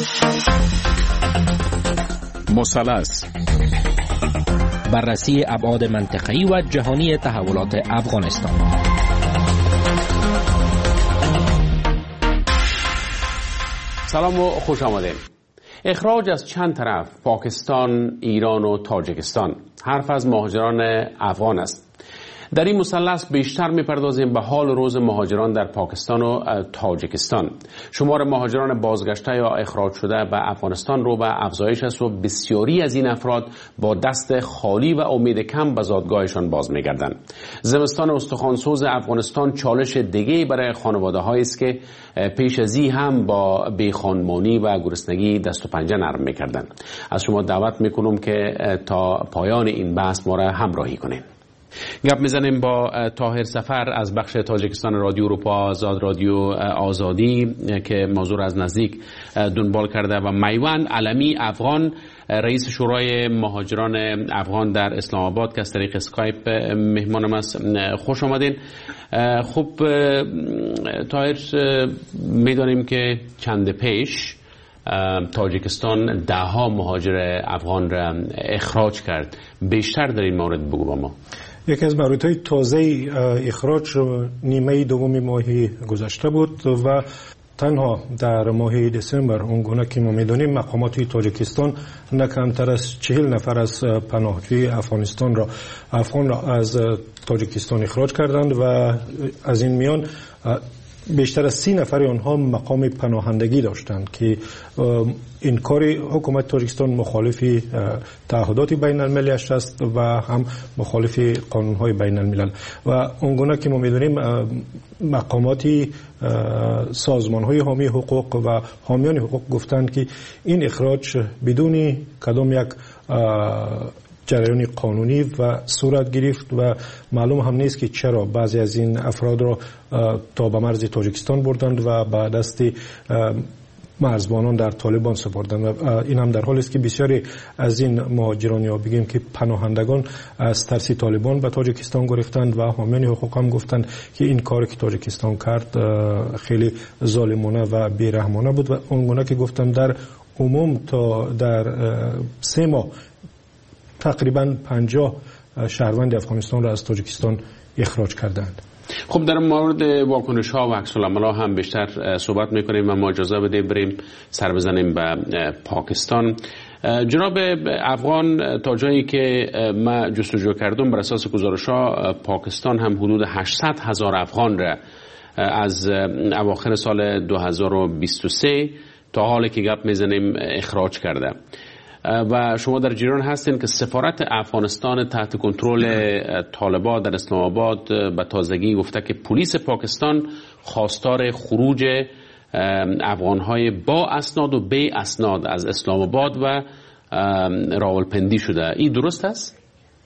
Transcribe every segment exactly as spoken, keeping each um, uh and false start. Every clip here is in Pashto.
مثلث، بررسی ابعاد منطقه‌ای و جهانی تحولات افغانستان. سلام و خوش آمدید. اخراج از چند طرف، پاکستان، ایران و تاجیکستان، حرف از مهاجران افغان است. در این مثلث بیشتر می‌پردازیم به حال روز مهاجران در پاکستان و تاجیکستان. شمار مهاجران بازگشته یا اخراج شده به افغانستان رو به افزایش است و بسیاری از این افراد با دست خالی و امید کم به زادگاهشان باز می‌گردند. زمستان استخوان‌سوز افغانستان چالش دیگه‌ای برای خانواده‌هایی است که پیش از این هم با بیخانمانی و گرسنگی دست و پنجه نرم می‌کردند. از شما دعوت می‌کنم که تا پایان این بحث ما را همراهی کنید. گپ میزنیم با طاهر سفر از بخش تاجیکستان رادیو اروپا آزاد، رادیو آزادی، که موضوع از نزدیک دنبال کرده، و میوند علمی افغان، رئیس شورای مهاجران افغان در اسلام آباد، که از طریق اسکایپ مهمانم است. خوش آمدین. خب طاهر، میدانیم که چند پیش تاجیکستان ده ها مهاجر افغان را اخراج کرد. بیشتر در این مورد بگو با ما. یکی از موردهای تازه اخراج نیمه دوم ماه گذشته بود و تنها در ماه دسامبر اونگونه که ما میدونیم مقامات تاجیکستان نه کمتر از چهل نفر از پناهجوی افغانستان را افغان را از تاجیکستان اخراج کردند و از این میان بیشتر از سی نفر آنها مقام پناهندگی داشتند که این کاری حکومت تاجیکستان مخالف تعهدات بین المللی است و هم مخالف قانون‌های بین الملل و اونگونه که ما می‌دونیم مقامات سازمان‌های حامی حقوق و حامیان حقوق گفتند که این اخراج بدون کدام یک جریان قانونی و صورت گرفت و معلوم هم نیست که چرا بعضی از این افراد را تا به مرز تاجیکستان بردند و به دست مرزبانان در طالبان سپردند. و این هم در حالی است که بسیاری از این مهاجران یا بگیم که پناهندگان از ترس طالبان به تاجیکستان گرفتند و حامیان حقوق هم گفتند که این کاری که تاجیکستان کرد خیلی ظالمانه و بیرحمانه بود و اونگونه که گفتم در عموم تا در سه ماه تقریبا پنجاه شهروند افغانستان را از تاجیکستان اخراج کردند. خب در مورد واکنش ها و عکس العمل ها هم بیشتر صحبت میکنیم و ما اجازه بده بریم سر بزنیم به پاکستان. جناب افغان، تا جایی که ما جستجو کردم بر اساس گزارش ها، پاکستان هم حدود هشتصد هزار افغان را از اواخر سال دو هزار و بیست و سه تا حالی که گپ میزنیم اخراج کرده. و شما در جریان هستین که سفارت افغانستان تحت کنترل طالبان در اسلام آباد به تازگی گفته که پلیس پاکستان خواستار خروج افغانهای با اسناد و بی اسناد از اسلام آباد و راولپندی شده. این درست است؟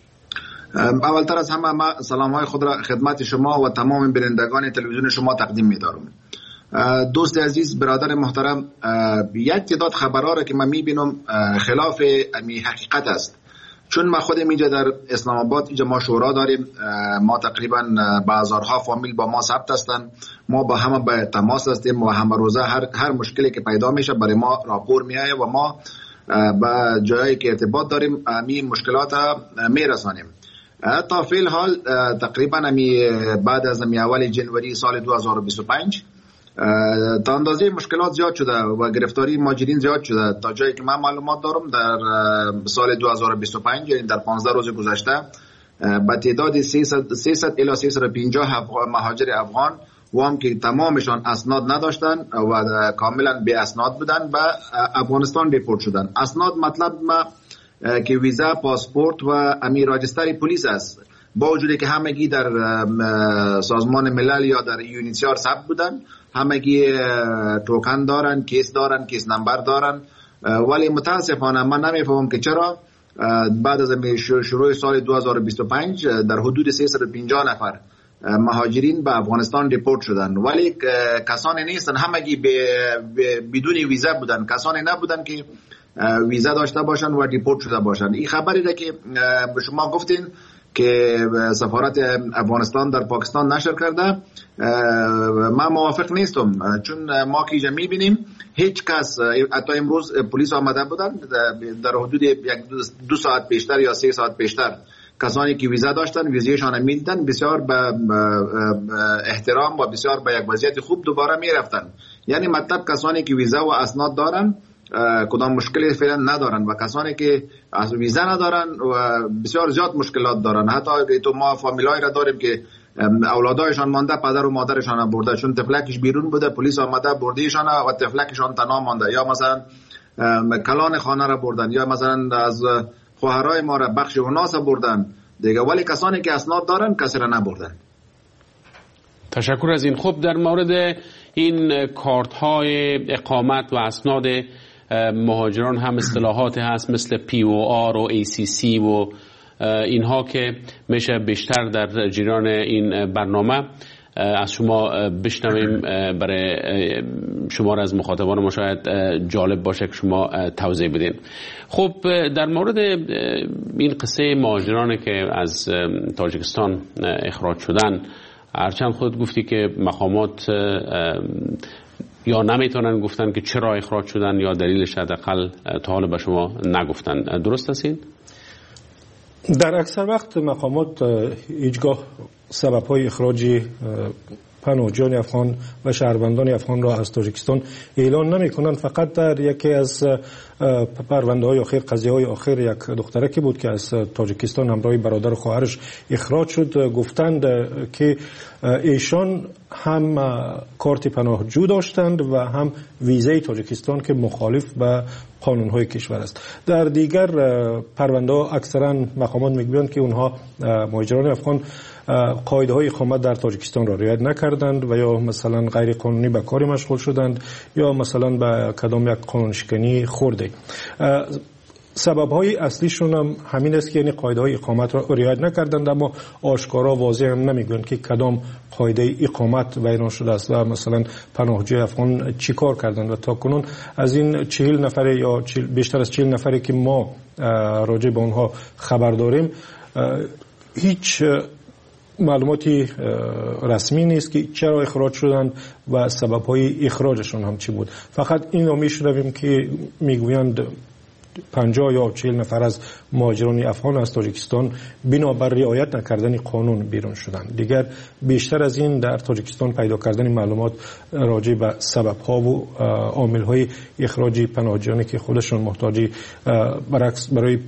اولتر از همه ما سلام‌های خود را خدمت شما و تمام بینندگان تلویزیون شما تقدیم می‌دارم. دوست عزیز، برادر محترم، یک تعداد خبرها را که من میبینم خلاف امی حقیقت است. چون ما خودم اینجا در اسلام آباد اینجا ما شورا داریم، ما تقریبا بازارها فامیل با ما ثبت هستند، ما با همه به تماس هستیم و همه روزه هر هر مشکلی که پیدا میشه برای ما راپور میایه و ما با جایی که ارتباط داریم امی مشکلات میرسانیم. تا فی الحال تقریبا امی بعد از امی اول جنوری سال دو هزار و بیست و پنج تا اندازه مشکلات زیاد شده و گرفتاری مهاجرین زیاد شده. تا جایی که من معلومات دارم در سال دو هزار و بیست و پنج، یعنی در پانزده روز گذشته، با تعداد سیصد الی سیصد و پنجاه مهاجر افغان و هم که تمامشان اسناد نداشتن و کاملا بی اسناد بودن به افغانستان دیپورت شدن. اسناد مطلب ما که ویزا، پاسپورت و امی راجستر پلیس است، با وجودی که همگی در سازمان ملل یا در یونیسیار ثبت بودن، همگی توکن دارن، کیس دارن، کیس نمبر دارن، ولی متاسفانه من نمیفهمم که چرا بعد از شروع سال دو هزار و بیست و پنج در حدود سیصد و پنجاه نفر مهاجرین به افغانستان دیپورت شدن، ولی کسانی نیستن، همگی بدون ویزا بودن، کسانی نبودن که ویزا داشته باشن و دیپورت شده باشن. این خبری را که به شما گفتین که سفارت افغانستان در پاکستان نشر کرده، من موافق نیستم، چون ما که اینجا میبینیم هیچ کس، حتی امروز پلیس آمده بودن در حدود یک دو ساعت پیشتر یا سه ساعت پیشتر، کسانی که ویزا داشتن ویزایشان میدادن، بسیار به احترام و بسیار به یک وضعیت خوب دوباره میرفتن. یعنی مطلب کسانی که ویزا و اسناد دارن کدام مشکلی فعلا ندارن و کسانی که از ویزا ندارن و بسیار زیاد مشکلات دارن. حتی تو ما فامیلای را داریم که اولادایشان مانده، پدر و مادرشان برده، چون تفلکش بیرون بوده، پلیس آمده بردیشان و تفلکشان تنها مانده، یا مثلا کلان خانه را بردن، یا مثلا از خواهرای ما را بخش اوناس بردن دیگه، ولی کسانی که اسناد دارن کسی را نبردن. تشکر از این. خب در مورد این کارت های اقامت و اسناد مهاجران هم اصطلاحات هست مثل پی او آر و ای سی سی و اینها که میشه بیشتر در جریان این برنامه از شما بشنویم. برای شما از مخاطبان ما شاید جالب باشه که شما توضیح بدین. خب در مورد این قصه مهاجرانی که از تاجیکستان اخراج شدن، هرچند خود گفتی که مقامات یا نمیتونن گفتن که چرا اخراج شدن یا دلیلش حداقل تا حالا به شما نگفتن، درست است این؟ در اکثر وقت مقامات هیچگاه سبب‌های اخراج پناهجویان افغان و شهروندان افغان را از تاجیکستان اعلان نمی کنند. فقط در یکی از پرونده های آخر، قضیه های آخر، یک دختره که بود که از تاجیکستان همراه برادر و خواهرش اخراج شد، گفتند که ایشان هم کارت پناهجو داشتند و هم ویزای تاجیکستان که مخالف به قانون های کشور است. در دیگر پرونده ها اکثرا مقامات میگویند که اونها مهاجران افغان قاعده های اقامت در تاجیکستان را رعایت نکردند و یا مثلا غیر قانونی به کاری مشغول شدند یا مثلا به کدام یک قانون شکنی خورده. سبب های اصلیشون هم همین است که یعنی قاعده های اقامت را رعایت نکردند، اما آشکارا واضح هم نمیگویند که کدام قاعده اقامت بیان شده است و مثلا پناهجوی افغان چی کار کردند. و تا کنون از این چهل نفر یا بیشتر از چهل نفری که ما راجع به اونها خبر داریم، هیچ معلوماتی رسمی نیست که چرا اخراج شدند و سبب‌های اخراجشون هم چی بود. فقط این رو میشنویم که میگویند پنجاه یا چهل نفر از مهاجران افغان از تاجیکستان بنابر رعایت نکردن قانون بیرون شدند. دیگر بیشتر از این در تاجیکستان پیدا کردن معلومات راجع به سبب‌ها و عامل‌های اخراج پناهجویانی که خودشون محتاج برعکس برای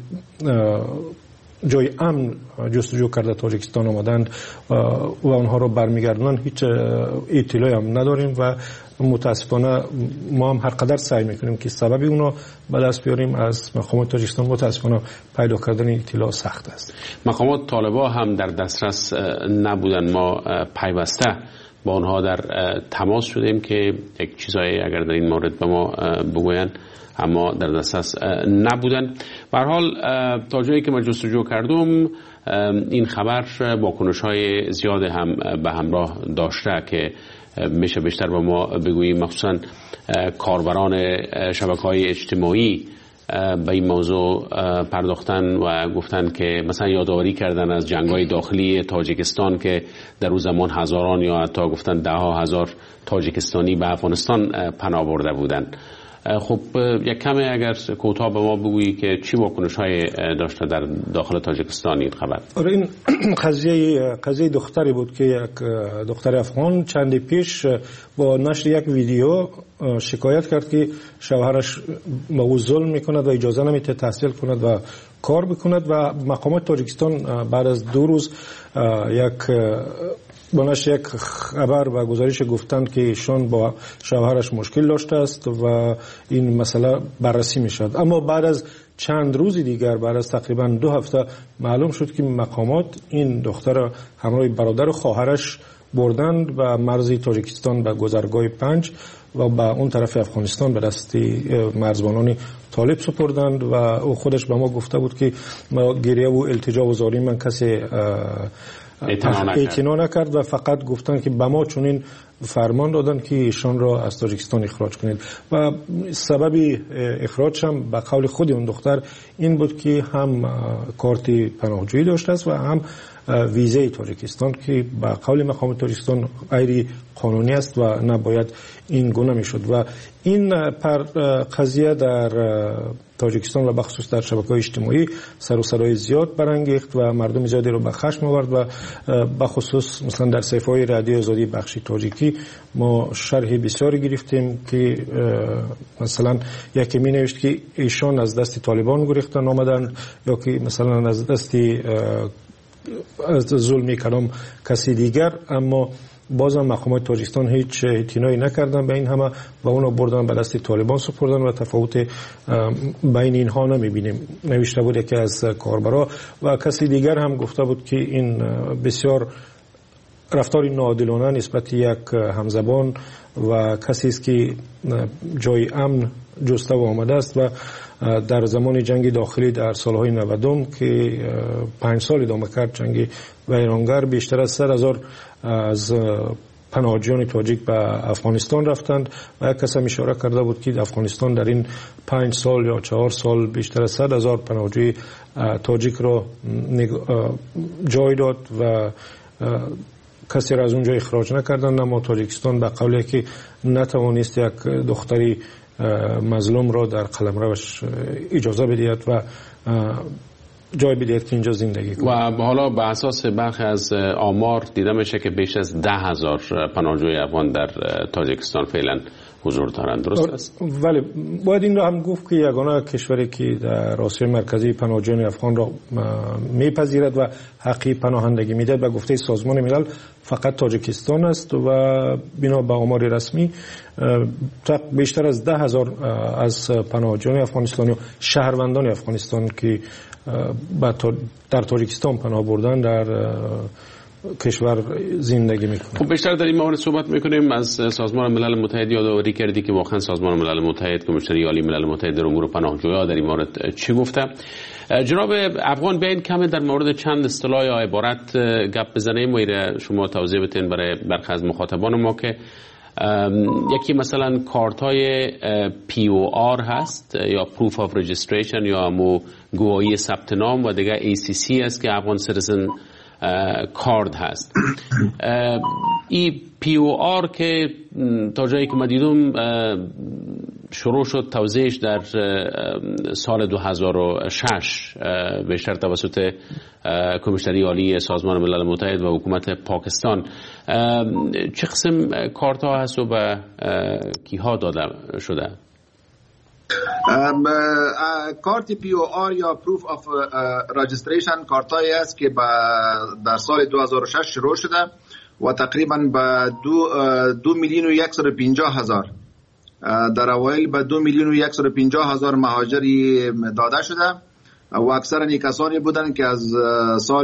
جای امن جستجو کرده تاجیکستان آمدند و اونها رو برمیگردونن، هیچ اطلاعی هم نداریم و متاسفانه ما هم هر قدر سعی میکنیم که سببی اونا به دست بیاریم از مقامات تاجیکستان، متاسفانه پیدا کردن اطلاع سخت است. مقامات طالبا هم در دسترس نبودن، ما پیوسته با اونها در تماس شدیم که یک چیزایی اگر در این مورد به ما بگوین، اما در دسترس نبودن. به هر حال تا جایی که من جستجو کردم این خبر واکنش‌های زیاد هم به همراه داشته که میشه بیشتر به ما بگوییم، مخصوصا کاربران شبکه‌های اجتماعی به این موضوع پرداختن و گفتن که مثلا یادآوری کردن از جنگ‌های داخلی تاجیکستان که در اون زمان هزاران یا حتی گفتن ده ها هزار تاجیکستانی به افغانستان پناه برده بودند. خب یک کمی اگر کوتاه به ما بگویی که چی واکنش‌های داشته در داخل تاجیکستان این خبر؟ آره، این قضیه قضیه دختری بود که یک دختر افغان چندی پیش با نشر یک ویدیو شکایت کرد که شوهرش به او ظلم میکند و اجازه نمیده تحصیل کند و کار بکند و مقامات تاجیکستان بعد از دو روز یک بنش یک خبر و گزارش گفتند که ایشان با شوهرش مشکل داشته است و این مسئله بررسی می شد. اما بعد از چند روز دیگر، بعد از تقریبا دو هفته معلوم شد که مقامات این دختر همراه برادر و خواهرش بردند و مرزی تاجیکستان به گذرگاه پنج و به اون طرف افغانستان به دست مرزبانان طالب سپردند و او خودش به ما گفته بود که ما گریه و التجا و زاری من کسی اعتنا نکرد و فقط گفتن که به ما چنین فرمان دادن که ایشان را از تاجیکستان اخراج کنید و سبب اخراج هم به قول خود اون دختر این بود که هم کارت پناهجویی داشته است و هم ویزه تاجیکستان که به قول مقام تاجیکستان غیر قانونی است و نباید این گونه میشد و این پر قضیه در تاجیکستان و بخصوص در شبکه‌های اجتماعی سر و صدای زیاد برانگیخت و مردم زیادی رو به خشم آورد و بخصوص مثلا در صفحه‌های رادیو آزادی بخش تاجیکی ما شرح بسیاری گرفتیم که مثلا یکی می نوشت که ایشان از دست طالبان گریختن آمدن یا که مثلا از دست از ظلم کدام کسی دیگر، اما بازم مقامات تاجیکستان هیچ اعتنایی نکردن به این همه و اونو بردن به دست طالبان سپردن و تفاوت بین اینها نمیبینیم. نوشته بود یکی از کاربرا و کسی دیگر هم گفته بود که این بسیار رفتار ناعادلانه نسبت یک همزبان و کسی است که جای امن جسته و آمده است و در زمان جنگ داخلی در سالهای نودم که پنج سال ادامه کرد جنگ ویرانگر بیشتر از صد هزار از پناهجویان تاجیک به افغانستان رفتند و یک کس هم اشاره کرده بود که افغانستان در این پنج سال یا چهار سال بیشتر از صد هزار پناهجوی تاجیک را جای داد و کسی را از اونجا اخراج نکردند، اما تاجیکستان به قولی که نتوانست یک دختری مظلوم را در قلمروش اجازه بدهد و جای بدهد که اینجا زندگی کنه. و حالا به اساس برخی از آمار دیده میشه که بیش از ده هزار پناهجوی افغان در تاجیکستان فعلا حضور دارند، درست است؟ ولی باید این را هم گفت که یگانه کشوری که در آسیای مرکزی پناهجویان افغان را میپذیرد و حقی پناهندگی میدهد و گفته سازمان ملل فقط تاجیکستان است و بنا به آمار رسمی بیشتر از ده هزار از پناهجویان افغانستانی و شهروندان افغانستان که در تاجیکستان پناه بردن در کشور زندگی میکنه. خب بیشتر در این مورد صحبت میکنیم از سازمان ملل متحد. یادآوری کردی که واقعا سازمان ملل متحد، کمیسیون عالی ملل متحد در امور پناهجویان در این مورد چی گفته؟ جناب افغان بیاین کمی در مورد چند اصطلاح یا عبارت گپ بزنیم و شما توضیح بدین برای برخی از مخاطبان ما که یکی مثلا کارت های پی او آر هست یا Proof of Registration یا همو گواهی ثبت نام و دیگه ای سی سی است که افغان سیتیزن کارد هست. ای پی او آر که تا جایی که ما دیدم شروع شد توزیعش در سال دو هزار و شش بیشتر توسط کمیسیون عالی سازمان ملل متحد و حکومت پاکستان. چه قسم کارت ها هست و به کیها داده شده؟ کارت پی او آر یا پروف آف رجستریشن کارتایی است که در سال دو هزار و شش شروع شده و تقریبا به دو, دو میلیون و یکصد و پنجاه هزار در اوایل به دو میلیون و یکصد و پنجاه هزار مهاجری داده شده و اکثرا کسانی بودند که از سال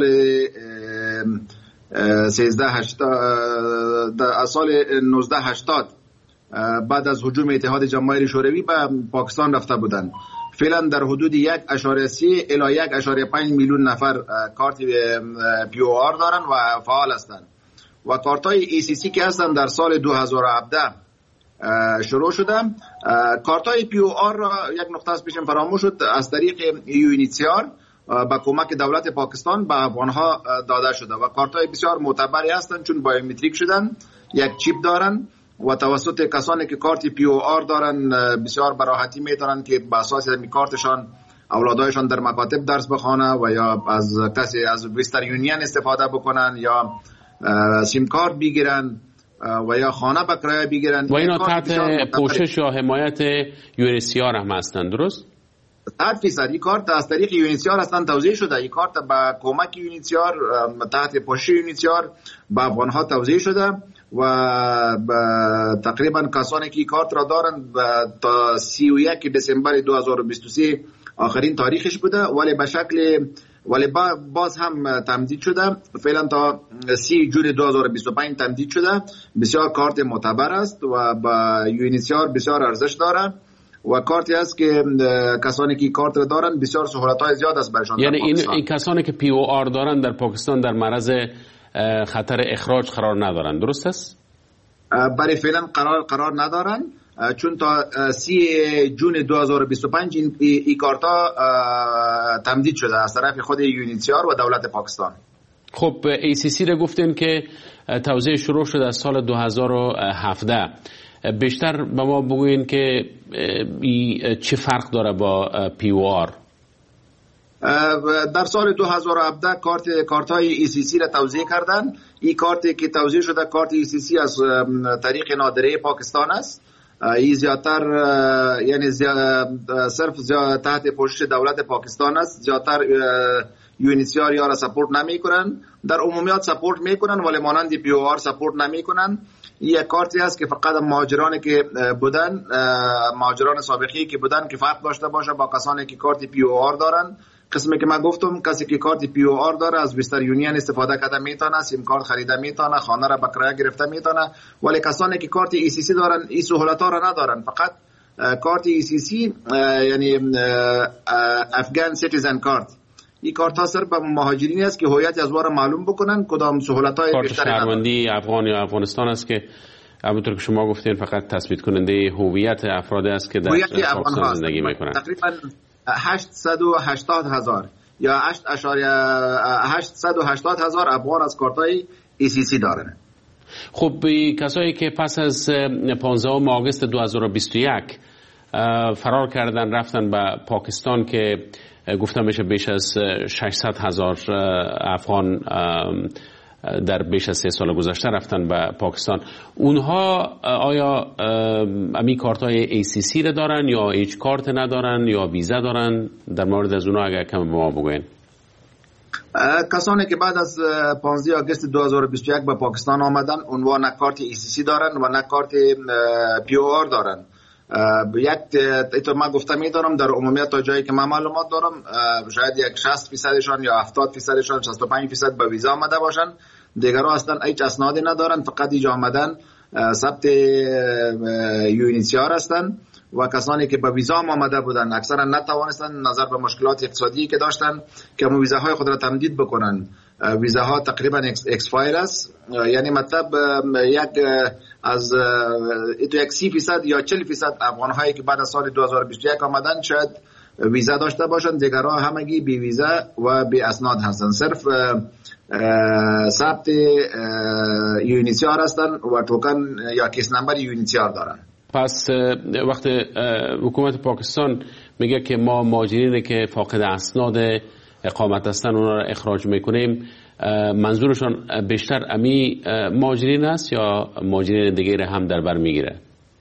سیزده هشتاد از سال نوزده هشتاد بعد از هجوم اتحاد جماهیر شوروی به پاکستان رفته بودند. فعلا در حدود یک اشاره سی الی یک اشاره پنج میلیون نفر کارت پی او آر دارن و فعال هستند و کارت های ای سی سی که هستن در سال دو هزار و هفده شروع شده. کارت های پی او آر را یک نقطه از پیشم فراموش شد از طریق یونیسیار با کمک دولت پاکستان به افغانها داده شده و کارت های بسیار معتبری هستند چون بایومتریک شدن، یک چیپ دارن و توسط کسانی که کارت پی او آر دارن بسیار براحتی میتونن که به اساس می کارتشان اولادایشان در مکاتب درس بخوانه و یا از کسی از وستر یونین استفاده بکنن یا سیم کارت بگیرن و یا خانه به کرایه بگیرن و اینا تحت پوشش یا حمایت یونیسیار هم هستن، درست؟ صد فیصد این کارت از طریق یونیسیار هستن توزیع شده. این کارت با کمک یونیسیار تحت پوشش یونیسیار به افغانها توزیع شده و تقریبا کسانی که کارت را دارند تا سی و یک دسامبر دو هزار و بیست و سه آخرین تاریخش بوده ولی به شکل ولی باز هم تمدید شده. فعلا تا سی جون دو هزار و بیست و پنج تمدید شده. بسیار کارت معتبر است و با یونیسیار بسیار ارزش داره و کارتی است که کسانی که کارت را دارن بسیار سهولت‌های زیاد است برشان. یعنی این, این کسانی که پی او آر دارن در پاکستان در معرض خطر اخراج قرار ندارن، درست است؟ برای فعلا قرار قرار ندارن، چون تا سی جون دو هزار و بیست و پنج این, این کارتا تمدید شده از طرف خود یونیسیار و دولت پاکستان. خب ای سی سی را گفتین که توزیع شروع شده از سال دو هزار و هفده. بیشتر به ما بگوین که چه فرق داره با پی او آر؟ در سال دو هزار و هفده کارت کارت های ای سی سی را توزیع کردن. این کارتی که توزیع شده کارت ای سی سی از طریق نادره پاکستان است. این زیادتر یعنی صرف زیاد تحت پوشش دولت پاکستان است. زیادتر یونیسیار یا را سپورت نمی کنن، در عمومیات سپورت می کنن ولی مانند پی او آر سپورت نمی کنن. یک کارتی است که فقط مهاجرانی که بودن، مهاجران سابقی که بودن کفایت داشته باشه با کسانی که کارت پی او آر دارن. قسمی که من گفتم کسی که کارت پی او آر داره از وستر یونین استفاده کرده میتونه، سیم کارت خریده میتونه، خانه را به کرایه گرفته میتونه. ولی کسانی که کارت ای سی سی دارن این سهولت ها را ندارن. فقط کارت ای سی سی یعنی افغان سیتیزن کارت، این کارت ها صرف به مهاجرین است که هویت از واره معلوم بکنن کدام سهولت های بیشتری ندارن. کارت شهروندی افغان یا افغانستان است که همونطور که شما گفتین فقط تثبیت کننده هویت افراد است که در پاکستان زندگی میکنن. تقریبا هشتصد و هشتاد هزار یا هشتصد و هشتاد هزار افغان از کارت های ای سی سی دارن. خب کسایی که پس از پانزدهم آگوست دو هزار و بیست و یک فرار کردن رفتن به پاکستان که گفتم میشه بیش از ششصد هزار افغان در بیش از سه سال گذشته رفتن به پاکستان، اونها آیا امی کارت های ای سی سی را دارن یا هیچ کارت ندارن یا ویزا دارن؟ در مورد از اونها اگر کم به ما بگوین. کسانی که بعد از پانزدهم آگوست دو هزار و بیست و یک به پاکستان آمدن اونها نه کارت ای سی سی دارن و نه کارت پی او آر دارن. یک ایتو من گفته میدارم در عمومیت تا جایی که من معلومات دارم شاید یک شصت فیصدشان یا هفتاد فیصدشان شصت و پنج فیصد به ویزا آمده باشن. دیگرها اصلا هیچ اسنادی ندارن، فقط اینجا آمدن ثبت یونیسیار هستن و کسانی که به ویزا آمده بودن اکثرا نتوانستن نظر به مشکلات اقتصادی که داشتن که هم ویزاهای خود را تمدید بکنن. ویزاها تقریبا اکسپایر است، یعنی مطلب یک از ایتو یک سی فیصد یا چهل فیصد افغان هایی که بعد از سال دو هزار و بیست و یک آمدن شاید ویزا داشته باشن، دیگرها همگی بی ویزا و بی اسناد هستن، صرف ثبت یونیسیار هستن و توکن یا کیس نمبر یونیسیار دارن. پس وقت حکومت پاکستان میگه که ما مهاجرینی که فاقد اسناد اقامت هستن اونا را اخراج میکنیم، منظورشان بیشتر امی مهاجرین است یا مهاجرین دیگه را هم در بر میگیره؟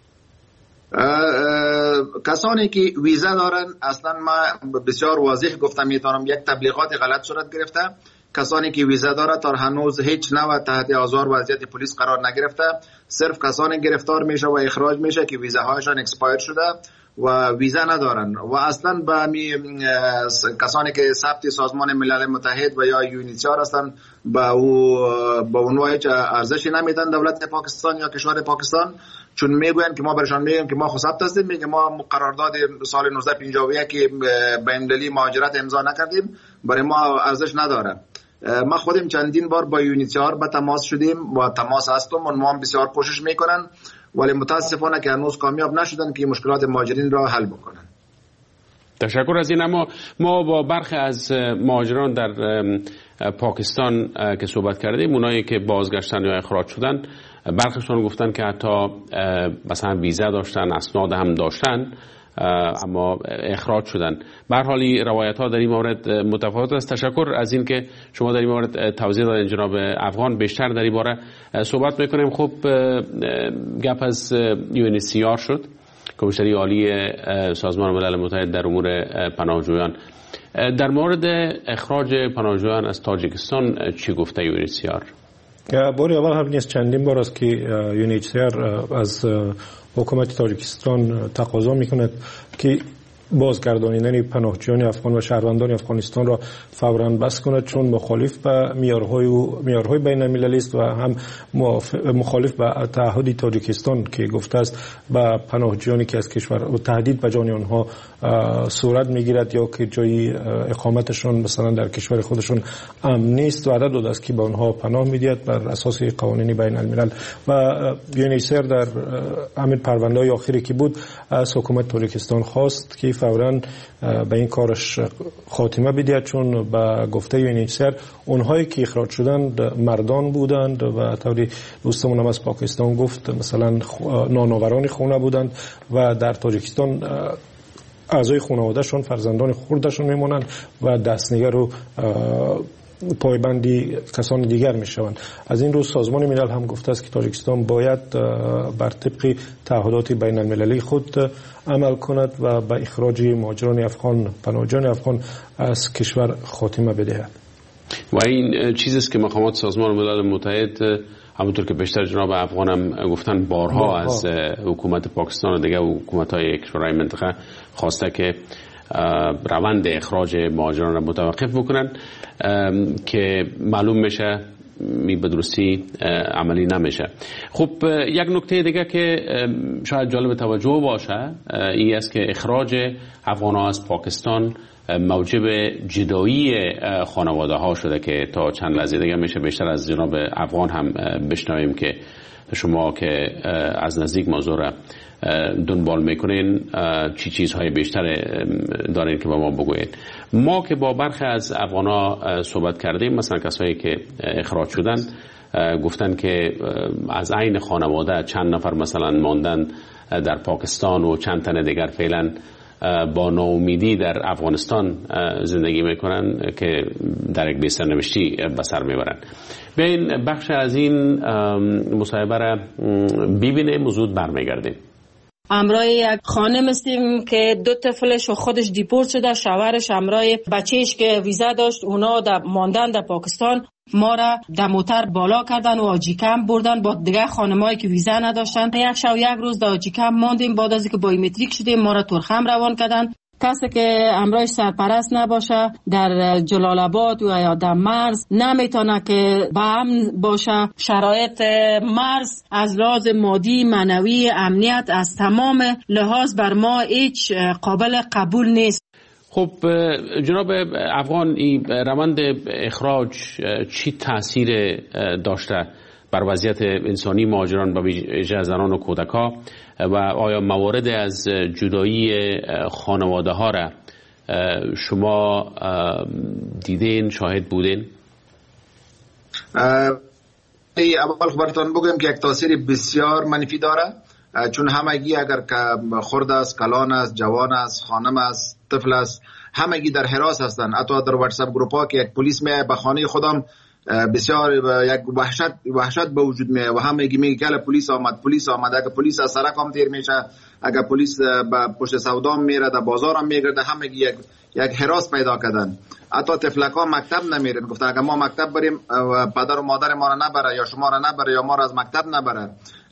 کسانی که ویزا دارن اصلا ما بسیار واضح گفتم میتونم یک تبلیغات غلط صورت گرفته. کسانی که ویزا داره تا هنوز هیچ نوع تحت آزار وضعیت پلیس قرار نگرفته، صرف کسانی گرفتار میشه و اخراج میشه که ویزاهایشان اکسپایر شده و ویزا ندارن و اصلا با می کسانی که ثبت سازمان ملل متحد و یا یونیسیار هستن با او با اونها هیچ ارزشی نمیدن دولت پاکستان یا کشور پاکستان، چون میگوین که ما برشان میگیم که ما خود ثبت هستیم، میگه ما قرارداد سال نوزده پنجاه و یک که بین‌المللی مهاجرت امضا نکردیم، برای ما ارزش نداره. ما خودم چندین بار با یونیسیار به تماس شدیم و تماس هستم و ما هم بسیار کوشش میکنن ولی متاسفانه که هنوز کامیاب نشدن که مشکلات مهاجرین را حل بکنن. تشکر از این. اما ما با برخی از مهاجران در پاکستان که صحبت کردیم، اونایی که بازگشتن یا اخراج شدن، برخیشون گفتن که حتی مثلا ویزا داشتن، اسناد هم داشتن اما اخراج شدن. به هر حال روایت ها در این مورد متفاوت است. تشکر از این که شما در این مورد توضیح دادین جناب افغان. بیشتر در این باره صحبت میکنیم. خب گپ از یونیسیار شد، کمیسری عالی سازمان ملل متحد در امور پناهجویان. در مورد اخراج پناهجویان از تاجیکستان چی گفته یونیسیار؟ باری اول هم نیست چندین بار است که یونیسیار از حکومت تاجیکستان تقاضا میکند که بازگردانیدن پناهجویان افغان و شهروندان افغانستان را فوراً بس کند، چون مخالف به میارهای و میارهای بین المللی است و هم مخالف به تعهد تاجیکستان که گفته است به پناهجویانی که از کشور و تهدید به جان آنها صورت میگیرد یا که جای اقامتشان مثلا در کشور خودشون امن نیست وعده داده است که به آنها پناه میدهد بر اساس قوانین بین الملل. و یونیسر در همین پرونده‌های آخری که بود از حکومت تاجیکستان خواست که فوراً به این کارش خاتمه بدهد، چون به گفته یونیسر اونهایی که اخراج شدند مردان بودند و طوری دوستمون هم از پاکستان گفت مثلا نانآوران خونه بودند و در تاجیکستان اعضای خانواده‌شون فرزندان خردشون میمونند و دستنگر و پایبندی کسان دیگر میشوند. از این رو سازمان ملل هم گفته است که تاجیکستان باید بر طبق تعهدات بین المللی خود عمل کند و به اخراج مهاجران افغان پناهجویان افغان از کشور خاتمه بدهد. و این چیزی است که مقامات سازمان ملل متحد همونطور که بیشتر جناب افغان هم گفتن بارها بارها. از حکومت پاکستان و دیگه حکومت‌های کشورهای منطقه خواسته که روند اخراج مهاجران را متوقف بکنن که معلوم میشه می به درستی عملی نمیشه. خب یک نکته دیگه که شاید جالب توجه باشه این است که اخراج افغان‌ها از پاکستان موجب جدایی خانواده ها شده که تا چند لحظه دیگه میشه بیشتر از جناب افغان هم بشنویم که شما که از نزدیک موضوع را دنبال میکنین چی چیزهای بیشتر دارین که با ما بگویید. ما که با برخی از افغانا صحبت کردیم، مثلا کسایی که اخراج شدن گفتن که از عین خانواده چند نفر مثلا ماندن در پاکستان و چند تن دیگر فعلا با ناامیدی در افغانستان زندگی میکنن که در یک بی‌سرنوشتی به سر میبرن. بیاین بخش از این مصاحبه را ببینیم و زود برمیگردیم. امرای یک خانم هستیم که دو طفلش و خودش دیپورت شده، شوهرش امرای بچهش که ویزا داشت اونا در ماندن در پاکستان. ما را در موتر بالا کردن و آجیکم بردن با دیگه خانمایی که ویزا نداشتن. یک شب یک روز در آجیکم ماندیم، بعد از اینکه بایومتریک شدیم ما را ترخم روان کردن. کسی که امرایش سرپرست نباشه در جلال آباد و یا در مرز نمیتونه که با امن باشه. شرایط مرز از لحاظ مادی، معنوی، امنیت از تمام لحاظ بر ما هیچ قابل قبول نیست. خب جناب افغان، این روند اخراج چی تاثیر داشته بر وضعیت انسانی مهاجران به ویژه زنان و کودک‌ها و آیا موارد از جدایی خانواده ها را شما دیدین، شاهد بودین؟ اول خبرتان بگم که یک تاثیر بسیار منفی داره، چون همگی اگر که خرد است، کلان است، جوان است، خانم است، طفل است، همگی در حراس هستند. حتی در واتساپ گروپ ها که یک پلیس میاد به خانه خودم بسیار یک وحشت وحشت به وجود میاد و همگی میگه که پلیس آمد پلیس آمد. اگر پلیس از سرک هم تیر میشه، اگر پلیس به پشت سودا میره، در بازار هم میگرده، همگی یک یک حراس پیدا کردن. حتی طفلک ها مکتب نمیرن، گفتن اگر ما مکتب بریم پدر و مادر ما را نبره یا شما را نبره یا ما را از مکتب نبره.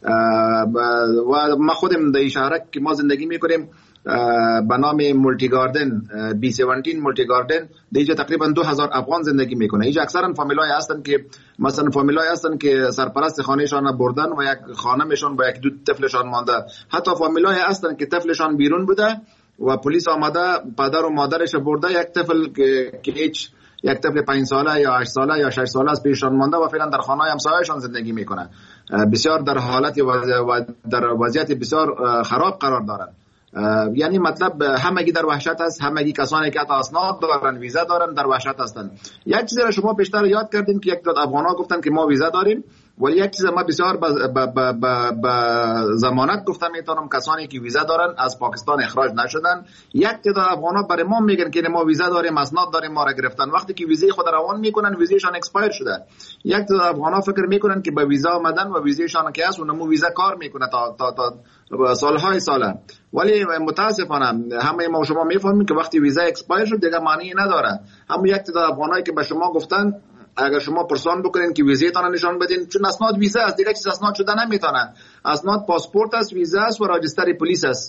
و ما خودم در شهرک که ما زندگی میکنیم به نام مولتی گاردن بی هفده مولتی گاردن، دیجا تقریبا دو هزار افغان زندگی میکنه. اینجا اکثرا فامیلای هستن که مثلا فامیلای هستن که سرپرست خانهشان بردن و یک خانمشون با یک دو طفلشان مانده. حتی فامیلای هستن که طفلشان بیرون بوده و پلیس آمده پدر و مادرش برده، یک طفل که هیچ یک طفل پنج ساله یا هشت ساله یا شش ساله از پیششان مانده و فعلا در خانه همسایه‌شان زندگی میکنه. بسیار در حالت و در وضعیت بسیار خراب قرار دارن. یعنی مطلب همگی در وحشت است، همگی کسانی که حتی اسناد دارن، ویزا دارن، در وحشت هستند. یک چیزی را شما بیشتر یاد کردیم که یک داد افغان‌ها گفتن که ما ویزا داریم، ولی یک چیز ما بسیار با ضمانت گفتم میتونم کسانی که ویزا دارن از پاکستان اخراج نشدن. یک تعداد افغان‌ها برای ما میگن که ما ویزا داریم، اسناد داریم، ما را گرفتن. وقتی که ویزای خود روان میکنن ویزایشان اکسپایر شده. یک تعداد افغان‌ها فکر میکنن که با ویزا آمدن و ویزایشان که هست اونمو ویزا کار میکنه تا تا تا سالهای ساله. ولی متاسفانه همه ما شما میفهمید که وقتی ویزا اکسپایر شد دیگه معنی نداره. همون یک تعداد افغانایی که به شما گفتن اگر شما پرسان بکنین که ویزایتان نشان بدین، چون اسناد ویزا است، دیگه چیز اسناد شده نمیتونه. اسناد پاسپورت است، ویزا است و راجستر پلیس است.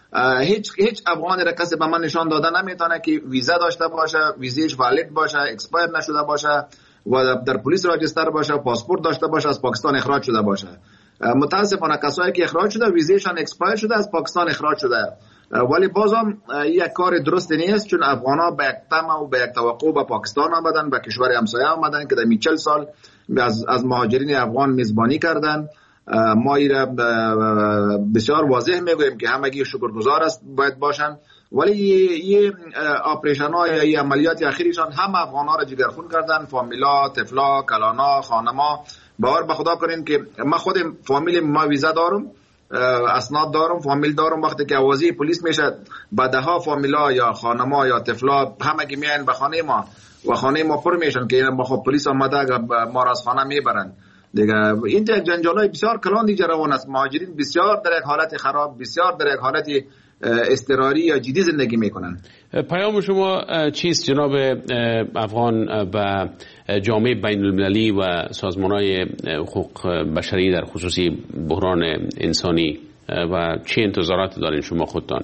هیچ هیچ افغانی را کسی به من نشان داده نمیتونه که ویزا داشته باشه، ویزیش والید باشه، اکسپایر نشده باشه و در پلیس راجستر باشه، پاسپورت داشته باشه، از پاکستان اخراج شده باشه. متاسفانه کسایی که اخراج شده ویزیشان اکسپایر شده از پاکستان اخراج شده، ولی بازم یک کار درست نیست، چون افغانا به یک طمع و به یک توقع به پاکستان آمدن، به کشور همسایه آمدن که در چهل سال از از مهاجرین افغان میزبانی کردن. ما ایره بسیار واضح میگوییم که همگی شکرگزار است باید باشن، ولی یه آپریشن ها یا یه عملیات اخیرشان هم افغان ها را جگرخون کردن، فامیلا، طفلا، کلانا، خانما. باور به خدا کنین که من خودم فامیل ما ویزا دارم، اسناد دارم، فامیل دارم. وقتی که آوازی پلیس میشه با ده ها فامیلا یا خانما یا طفلا همگی میان به خانه ما و خانه ما پر میشن که ما خب پلیس آمده ما را از خانه میبرن دیگه. این یک جنجالای بسیار کلان دیگه روان است. مهاجرین بسیار در یک حالت خراب، بسیار در یک حالت اضطراری یا جدی زندگی میکنن. پیام شما چیست جناب افغان و جامعه بین المللی و سازمان‌های حقوق بشری در خصوصی بحران انسانی و چه انتظاراتی دارین شما خودتان؟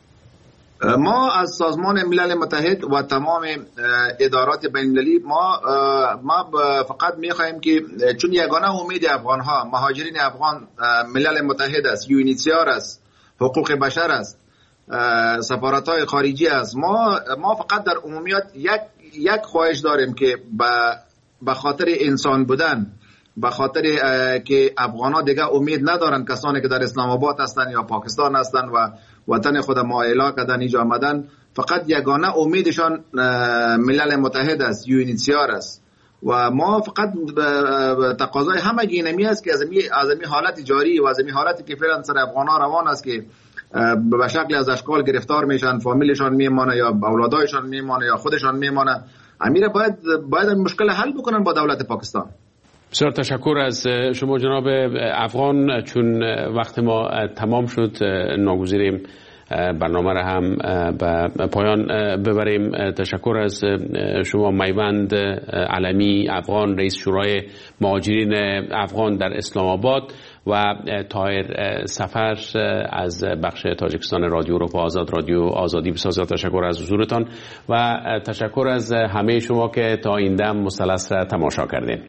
ما از سازمان ملل متحد و تمام ادارات بین المللی ما ما فقط میخواهیم که چون یگانه امید افغان ها مهاجرین افغان ملل متحد است، یو ان ایچ سی آر است، حقوق بشر است، سفارت های خارجی است. ما ما فقط در عمومیت یک یک خواهش داریم که به خاطر انسان بودن، به خاطر که افغان ها دیگه امید ندارن، کسانی که در اسلام آباد هستن یا پاکستان هستن و وطن خود ما اعلا کردن اینجا آمدن، فقط یگانه امیدشان ملل متحد است، یو ان ایچ سی آر است. و ما فقط تقاضای همه گینمی است که از این حالت جاری و از این حالتی که فعلا سر افغان ها روان است که به شکل از اشکال گرفتار میشن، فامیلشان میمانه یا اولادایشان میمانه یا خودشان میمانه، امیر باید باید مشکل حل بکنن با دولت پاکستان. بسیار تشکر از شما جناب افغان. چون وقت ما تمام شد ناگزیریم برنامه را هم به پایان ببریم. تشکر از شما میوند علمی افغان، رئیس شورای مهاجرین افغان در اسلام آباد، و طاهر سفر از بخش تاجیکستان رادیو اروپا آزاد، رادیو آزادی. بسیار تشکر از حضورتان و تشکر از همه شما که تا این دم مثلث را تماشا کردین.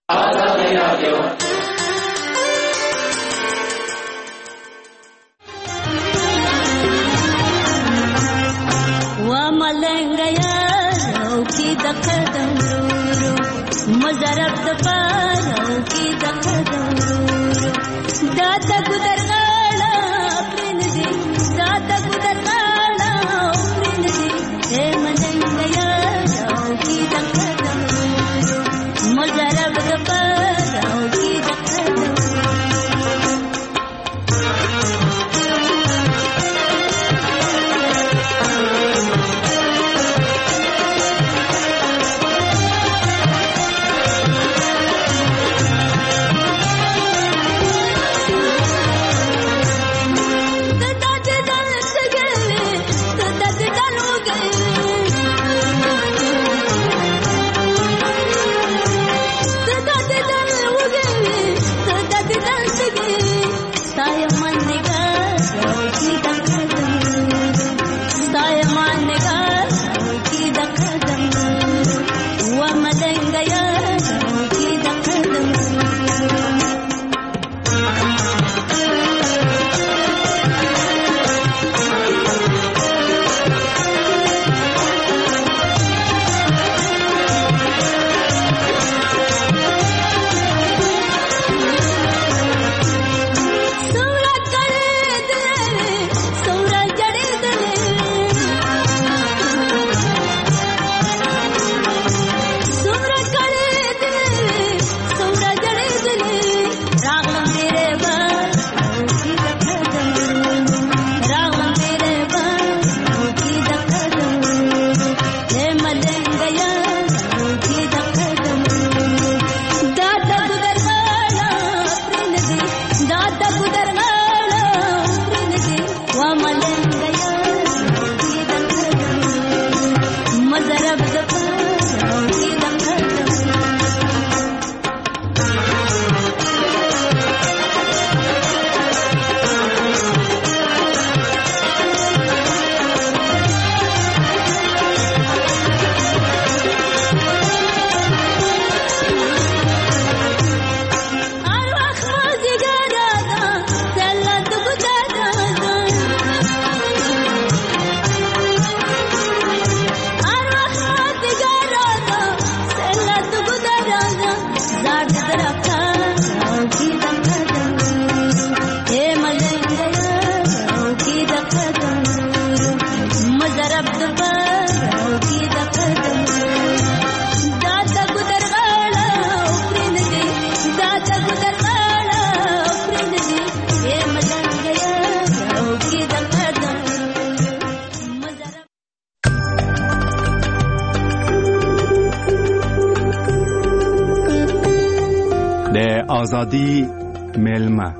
آزادی میلمه.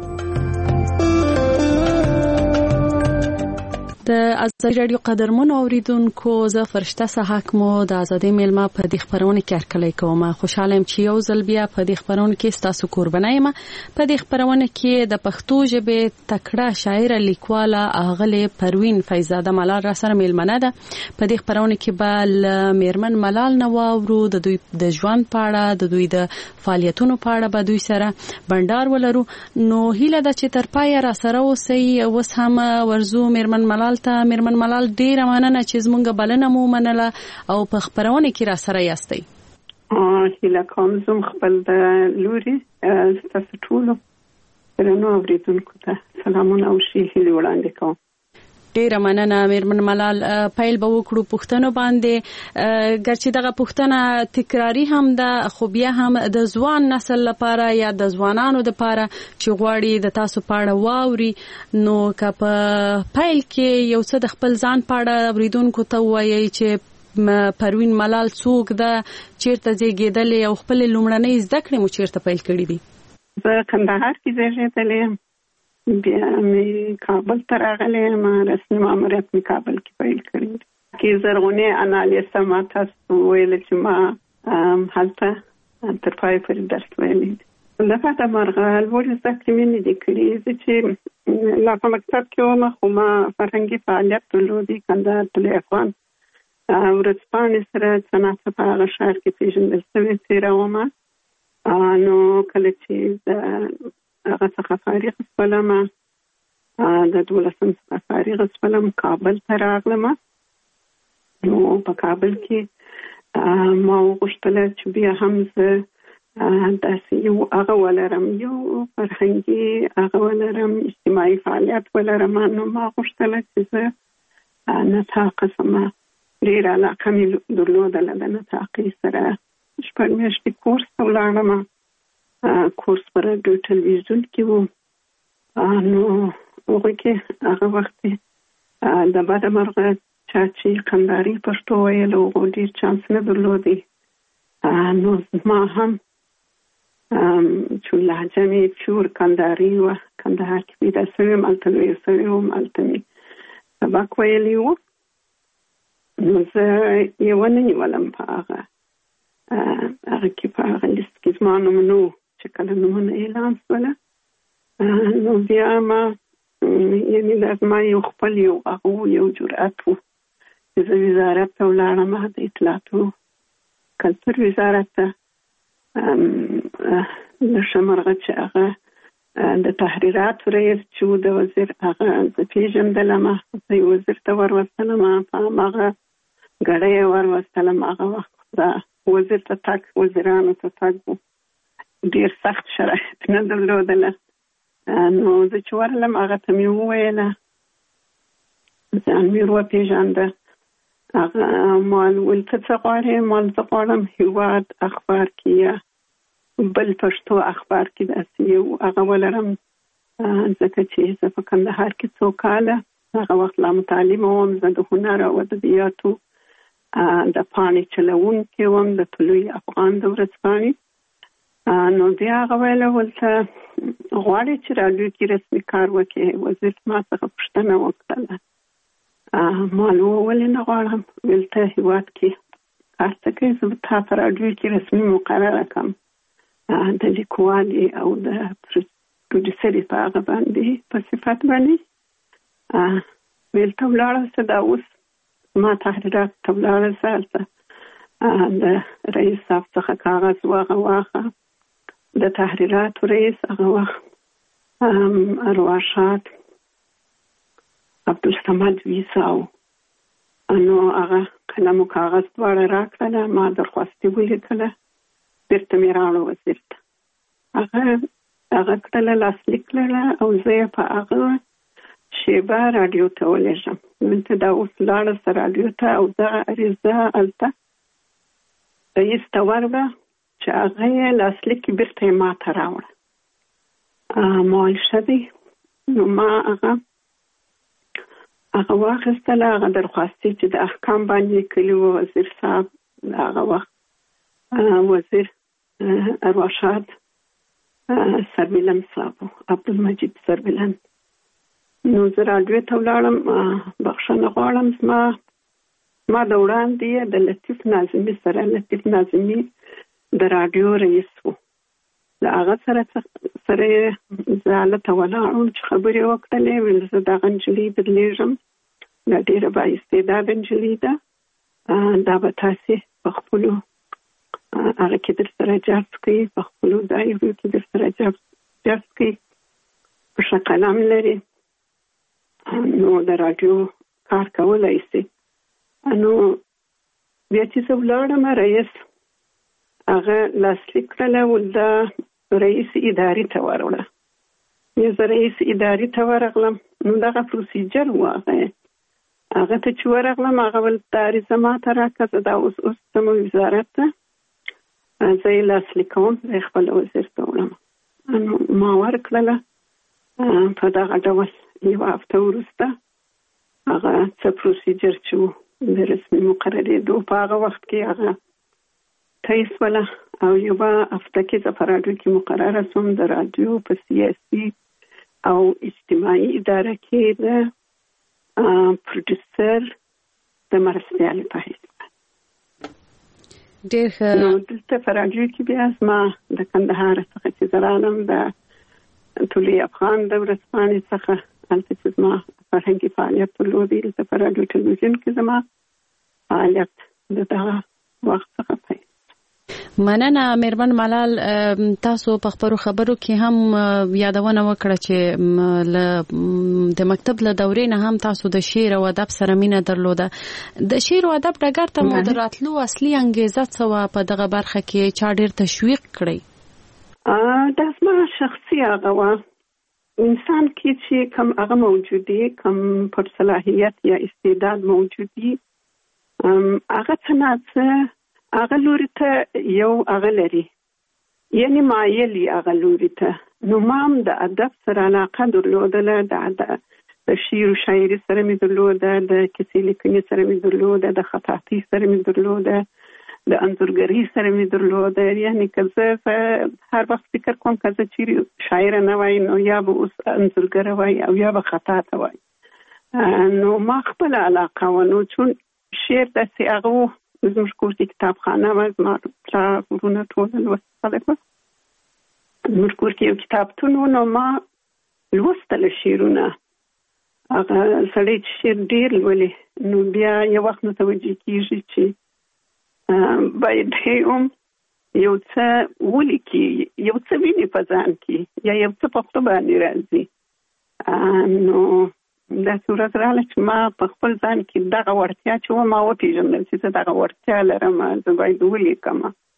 د ازادي رادیو قدرمن اوریدونکو زه فرشته صحاک مو د ازادي میلمه په دې خبرونه کې هرکلی کوم. خوشاله یم چې یو ځل بیا په دې خبرونه کې تاسو قرباني یم. په دې خبرونه کې د پښتو ژبې تکړه شاعر لیکواله اغله پروین فیضزاده ملال را سره میلمنه ده. په دې خبرونه کې به میرمن ملال نو ورو د دوی د ژوند په اړه د دوی د فعالیتونو په اړه به دوی سره بندر ولرو. نو هیله ده چې تر پای را سره اوسئ. اوس هم ورزو میرمن ملال ته میرمن ملال ډیره مننه چې زمونږ بلنه مو منله او په خبرونه کې را سره یاستئ. هیله کوم زم خپل د لوري تاسو ټول درنو اوریدونکو ته سلامونه او هیله وړاندې کوم. ډیره مننه میرمن ملال. پیل به وکړو پښتنو باندې. ګرچې دغه پښتنه تکراری هم ده خو بیا هم د ځوان نسل لپاره یا د ځوانانو لپاره چې غواړي د تاسو پاړه واوري نو که په پیل کې یو څه د خپل ځان پاړه اوریدونکو ته وایي چې پروین ملال څوک ده، چیرته زیږیدلې او خپل لومړنۍ زده کړې مو چیرته پیل کړې دي؟ زه کندهار کې زیږیدلې یم، بیا مې کابل ته راغلی یم، رسمي ماموریت مې کابل کې پیل کړی دی. کې زرغونې انالیسه ما تاسو ویل چې ما هلته تر پای پورې درس ویلی دی. لکه د مرغه لوړې زده کړې مې نه دي کړې. زه چې لا په مکتب کې وم خو ما فرهنګي فعالیت درلودی. کندهار طلوع افغان ورځپاڼې سره څه ناڅه په هغه ښار کې پېژندل شوې تېره ومه. نو کله چې د هغه څخه فارغ شولم، د دولسم څخه فارغ شولم، کابل ته راغلم. نو په کابل کې ما وغوښتله چې بیا هم زه داسې یو هغه ولرم، یو فرهنګي هغه ولرم، اجتماعي فعالیت ولرم. نو ما غوښتله چې زه نطاقه شم. ډېره علاقه مې درلودله د نطاقۍ سره. شپږ میاشتې کورس ته ولاړم. کورس پر راډیو ټلویزیون کې و. نو هغوی کې هغه وخت د بده مرغه چا چې کندهاري پښتو ویل هغو ډېر چانس نه درلودی. نو ما هم چې لهجه مې پیور کندهاري وه، کندهار کې پیدا شوې یم، هلته لویه شوې وم، هلته مې سبق ویلی و. نو زه یې ونه نیولم په هغه هغه کې په هغه لیست کې زما نوم نه و چې کله نومونه اعلان شوله. نو بیا ما یعنې دا زما یو خپل یو هغه یو جرأت و چې زه وزارت ته ولاړم، د اطلاعاتو کلتور وزارت ته. د شمرغه چې هغه د تحریراتو رئیس چې و د وزیر هغه زه پېژندلم. زه یې وزیر ته وروستلم، په هماغه ګړی یې وروستلم. هغه وخت د وزیر ته تګ، وزیرانو ته تګ و، ډېر سخت شرایط نه درلودله. نو زه چې ورغلم هغه ته مې وویله، ځان مې وپېژانده. هغه مال ویل ته څه غواړې؟ مال زه غواړم هېواد اخبار کې یا بل پښتو اخبار کې داسې یو هغه ولرم، ځکه چې زه په کندهار کې څو کاله هغه وخت لا متعلمه وم. زه د هنر او ادبیاتو د پاڼې چلوونکې وم، د طلوع افغان د ورځپاڼې. نو بیا هغه ویله ولته غواړې چې راډیو کې رسمي کار وکړې؟ وزیر ما څخه پوښتنه وکړله. ما ولې نه غواړم؟ ویل ته هېواد کې کار څه کوې؟ زه به تا په راډیو کې رسمي مقرره کړم، د لیکوالې او د پروډیوسرې په هغه باندې په صفت باندې. ویل ته ولاړه شه، دا اوس ما تحریرات ته ولاړه شه، هلته د رئیس صاحب څخه کاغذ واغه واخه. د تحریراتو رئیس هغه وخت ارواښاد عبدالصمد ویساو. نو هغه قلم او کاغذ دواړه راکړله، ما درخواستې ولیکله، بیرته مې راوړه وزیر ته. هغه هغه کړله، لاسلیک کړله او زه یې په هغه شیبه راډیو ته ولېږم. دلته دا اوس لاړه شه راډیو ته او دغه عریضه هلته رئیس ته ورغله چې هغه یې لاسلیک بیرته یې ما ته راوړه. ما ویل ښه دی. نو ما هغه هغه واخیستله، هغه درخواستې چې د احکام باندې کلي و وزیر صاحب هغه وخت وزیر ارواښاد سربلند صاحب عبدالمجید سربلند. نو زه راډیو ته ولاړم، بخښنه غواړم، زما ما د وړاندې د لطیف ناظمي سره، لطیف ناظمي د راډیو رئیس و، د هغه سره سره زه هلته ولاړم چې خبرې وکړلې. ویل زه دغه نجلۍ درلېږم، دا ډېره بااستعداده نجلۍ ده، دا به تاسې په خپلو هغه کې در سره جذب کوي، په خپلو دایرو کې در سره جذب کوي، په ښه قلم لري، نو د راډیو کار کولی شي. نو بیا چې زه ولاړم، رئیس هغه لاسلیک کړله، ول د رئیس ادارې ته وروړه. بیا زه رئیس ادارې ته ورغلم، نو دغه پروسیجر و، هغه هغه ته چې ورغلم، هغه ول دا عریضه ماته راکړه، زه دا اوس اوس ځم وزارت ته، زه یې لاسلیک کوم، زه یې خپل وزیر ته وړم. نو ما ورکړله په دغه ډول. یوه هفته وروسته هغه څه پروسیجر چې و د رسمي مقررېدو په هغه وخت کې هغه طی شوله، او یوه هفته کې زه په راډیو کې مقرره شوم، د راډیو په سیاسي او اجتماعي اداره کې د پروډوسر د مرستیالې په حیث. ډېر ښه. نو دلته په راډیو کې بیا زما د کندهار څخه چې زه رالم، د طلوع افغان د ورځپاڼې څخه هلته چې زما فرهنګي فعالیت درلودی، دلته په راډیو ټلویزیون کې زما فعالیت د دغه وخت څخه پیل. مننه میرمن ملال. تاسو په خبرو خبرو کې هم یادونه وکړه چې د مکتب له دورې نه هم تاسو د شعر او ادب سره مینه درلوده. د شعر او ادب ډګر ته مو د راتلو اصلي انګیزه څه وه؟ په دغه برخه کې چا ډېر تشویق کړی؟ دا زما شخصي هغه وه، انسان کې چې کم هغه موجودی، کم پر صلاحیت یا استعداد موجودی، هغه څه نه څه هغه لوري ته یو هغه لري، یعنی مایلی هغه لوري ته. نو ما هم د ادب سره علاقه درلودله، د شعر و شاعري سره مې درلوده، د کیسې لیکنې سره مې درلوده، د خطاطۍ سره مې درلوده، د انځورګرۍ سره مې درلوده. یعنی که زه هر وخت فکر کوم که زه چیرې شاعره نه وای، نو یا به اوس انځورګره وای او یا به خطاطه وای. نو ما خپله علاقه و، نو چون شعر داسې هغه و، زموږ کور کې کتابخانه وه، زما پلار ورونه ټول لوستي خلک وه، زموږ کور کې یو کتابتون و، نو ما لوستله شعرونه. هغه سړی چې شعر ډېر لولي، نو بیا یو وخت متوجه کېږي چې باید هم یو څه ولیکي، یو څه ویني په ځان کې، یا یو څه په خپله باندې راځي. نو داسې ورځ راغله چې ما په خپل ځان کې دغه وړتیا چې وه، ما وپېژندل چې زه دغه وړتیا لرم، زه باید ولیکم.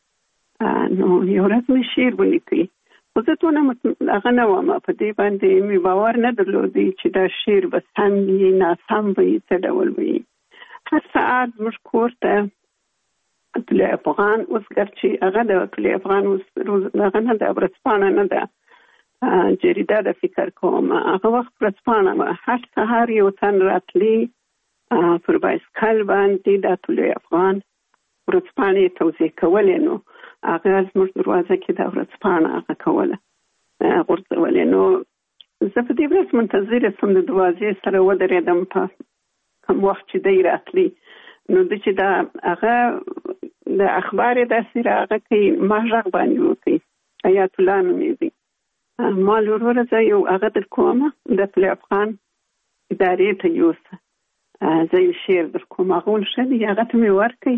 نو یو ورځ مې شعر ولیکئ، خو زه دونه هغه نه وم، په دې باندې مې باور نه درلودی چې دا شعر به سم وي، ناسم به وي، څه ډول وي. هر ساعت زموږ کور ته طلوع افغان، اوس ګرچې هغه د طلوع افغان اوس هغه نه ده، ورځپاڼه نه ده، جریده ده فکر کوم، هغه وخت ورځپاڼه وه. هر سهار یو تن راتلی پر بایسکل باندې د طلوع افغان ورځپاڼې توزیع کولې، نو هغه زموږ دروازه کې د ورځپاڼه هغه کوله، غورځولې. نو زه په دې ورځ منتظره شوم، د دروازې سره ودرېدم په کوم وخت چې دی راتلی. نو د چې دا هغه د اخبار داسې راغه کوي، ما غږ باندې وکړي، حیات الله نومېږي، ما لوروره زه یو هغه در کومه د طلوع افغان ادارې ته یوسه، زه یو شعر در کوم. هغه ول ښه دی، هغه ته مې ورکړئ.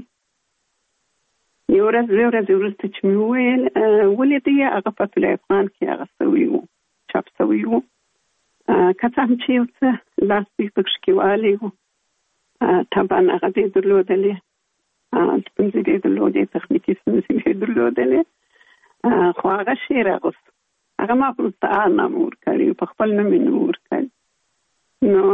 یو ورځ دوې ورځې وروسته چې مې وویل ولیدی، هغه په طلوع افغان کې هغه سوی و، چاپ سوی و، که څه هم چې یو څه لاس دوی پکښې کې والی و، طبعا هغه دې درلودلې، ستونزې دې درلودې، تخنیکي ستونزې دې درلودلې، خو هغه شعر اغوست. هغه ما په مستعار نامه ورکړی، په خپل نوم یې نه ورکړی. نو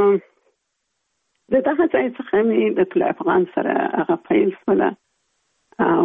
د دغه ځای څخه مې د طلوع افغان سره هغه پیل شوله، او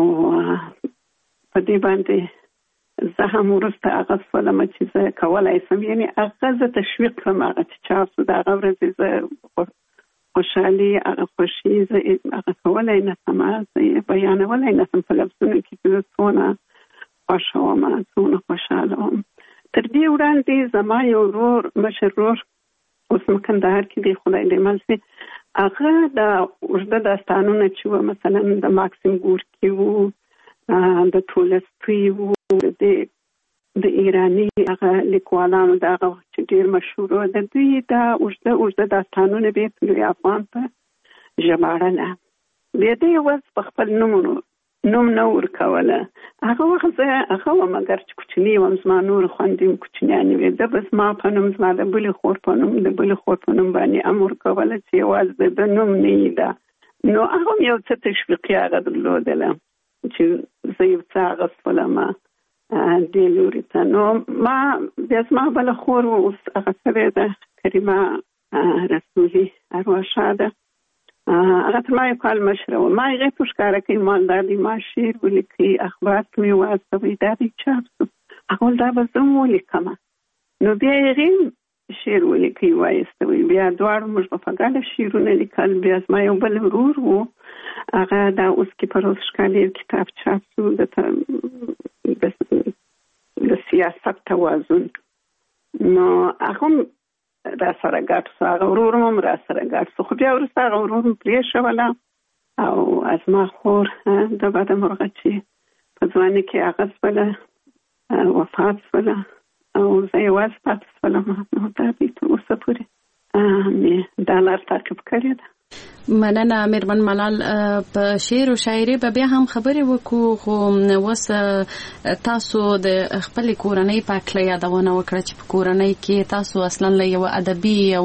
په دې باندې زه هم وروسته هغه شولم چې زه کولی شم، یعنې هغه زه تشویق کړم، هغه چې چاپ شو د هغه ورځې زه خوشحالي، هغه خوښي زه هغه کولی نه شم، زه یې بیانولی نه شم په لفظونو کې چې زه څونه خوښه وم، څونه خوشحاله وم. تر دې وړاندې زما یو ورور مشر ورور اوس مکندهار کې دی، خدای دې مل شي، هغه د اوږده داستانونه چې وو مثلا د ماکسیم ګورکي وو، د تولستوی وو، د د ایراني هغه لیکوالانو د هغه وخت چې ډېر مشهور وو، د دوی دا اوږده اوږده داستانونه به په لوی افغان په ژباړله. بیا دې یوازې په خپل نومونو نوم نه ورکوله. هغه وخت زه هغه وم، مګر چې کوچني وم، زما نور خویندې هم کوچنیانې وې، ده به زما په نوم، زما د بلې خور په نوم، د بلې خور په نوم باندې هم ورکوله چې یوازې د نوم نه یې ده. نو هغه هم یو څه تشویقي هغه درلودله چې زه یو څه اغوستلم دې لوري ته. نو ما بیا زما بله خور اوس هغه سوې ده، کریمه رسولي ارواح شاده، هغه تر ما یو کال مشره وه. ما هغې ته ښکاره کوي مالدار دی، ما شعر ولیکي، اخبار کې مې واستوئ، دا دی چاپ شو. هغه ویل دا به زه هم ولیکمه. نو بیا هغې شعر ولیکي وایستوئ، بیا دواړو موږ به په ګډه شعرونه لیکل. بیا زما یو بل ورور و، هغه دا اوس کې په روز ښکالي کتاب چاپ شو د سیاست توازن. نو هغه هم را سره ګډ شو، هغه ورور هم را سره ګډ شو. خو بیا وروسته هغه ورور هم پرېښوله او از ما خور د بده مرغه چې په ځوانۍ کې هغه شوله وفات شوله او زه یوازې پاتې شولم. نو دا دی تر اوسه پورې مې دا لار تعقیب کړې ده. مننه میرمن ملال. په شعر او شاعري به بیا هم خبرې وکړو، خو اوس تاسو د خپلې کورنۍ په هکله یادونه وکړه چې په کورنۍ کې تاسو اصلا له یوه ادبي او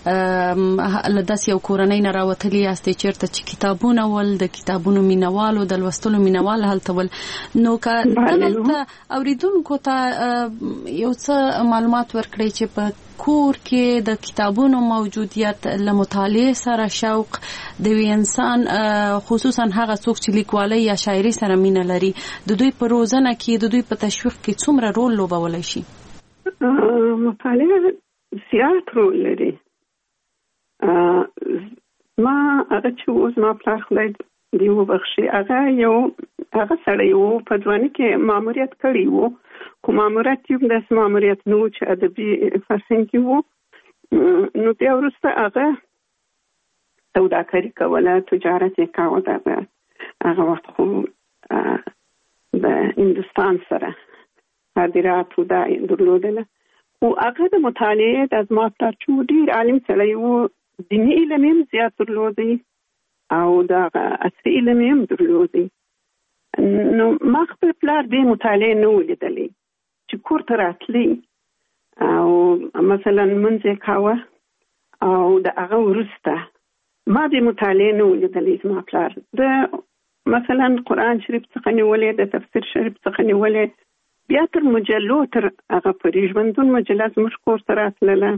له داسې یو کورنۍ نه راوتلي یاستئ چېرته چې کتابونه ول، د کتابونو مینوال او د لوستلو مینوال هلته ول. نو که دلته اورېدونکو ته یو څه معلومات ورکړئ چې په کور کې د کتابونو موجودیت له مطالعې سره شوق د یو انسان، خصوصا هغه څوک چې لیکوالۍ یا شاعري سره مینه لري، د دوی په روزنه کې، د دوی په تشویق کې څومره رول لوبولی شي؟ مطالعه زیات رول لري. ما هغه چې اوس ما پلار خدای دې وبخښي، هغه یو هغه سړی و، په ځوانۍ کې ماموریت کړی و، خو ماموریت یو داسې ماموریت نه و چې ادبي فرهنګ کې و. نو بیا وروسته هغه سوداګري کوله، تجارت یې کاوه. هغه وخت خو د هندوستان سره صادرات و دا درلودله. خو هغه د مطالعې د زما پلار چې ډېر عالم سړی و، دیني علم هم زیات درلودی او د عصري علم هم درلودی. نو ما خپل پلار دې مطالعې نه ولیدلې چې کور ته راتلی او مثلا منځ یې کاوه او د هغه وروسته ما دې مطالعې نه ولیدلې. زما پلار د مثلا قرآن شریف څخه نیولې، د تفسیر شریف څخه نیولې، بیا تر مجلو تر هغه پورې ژوندون مجله زموږ کور ته راتلله،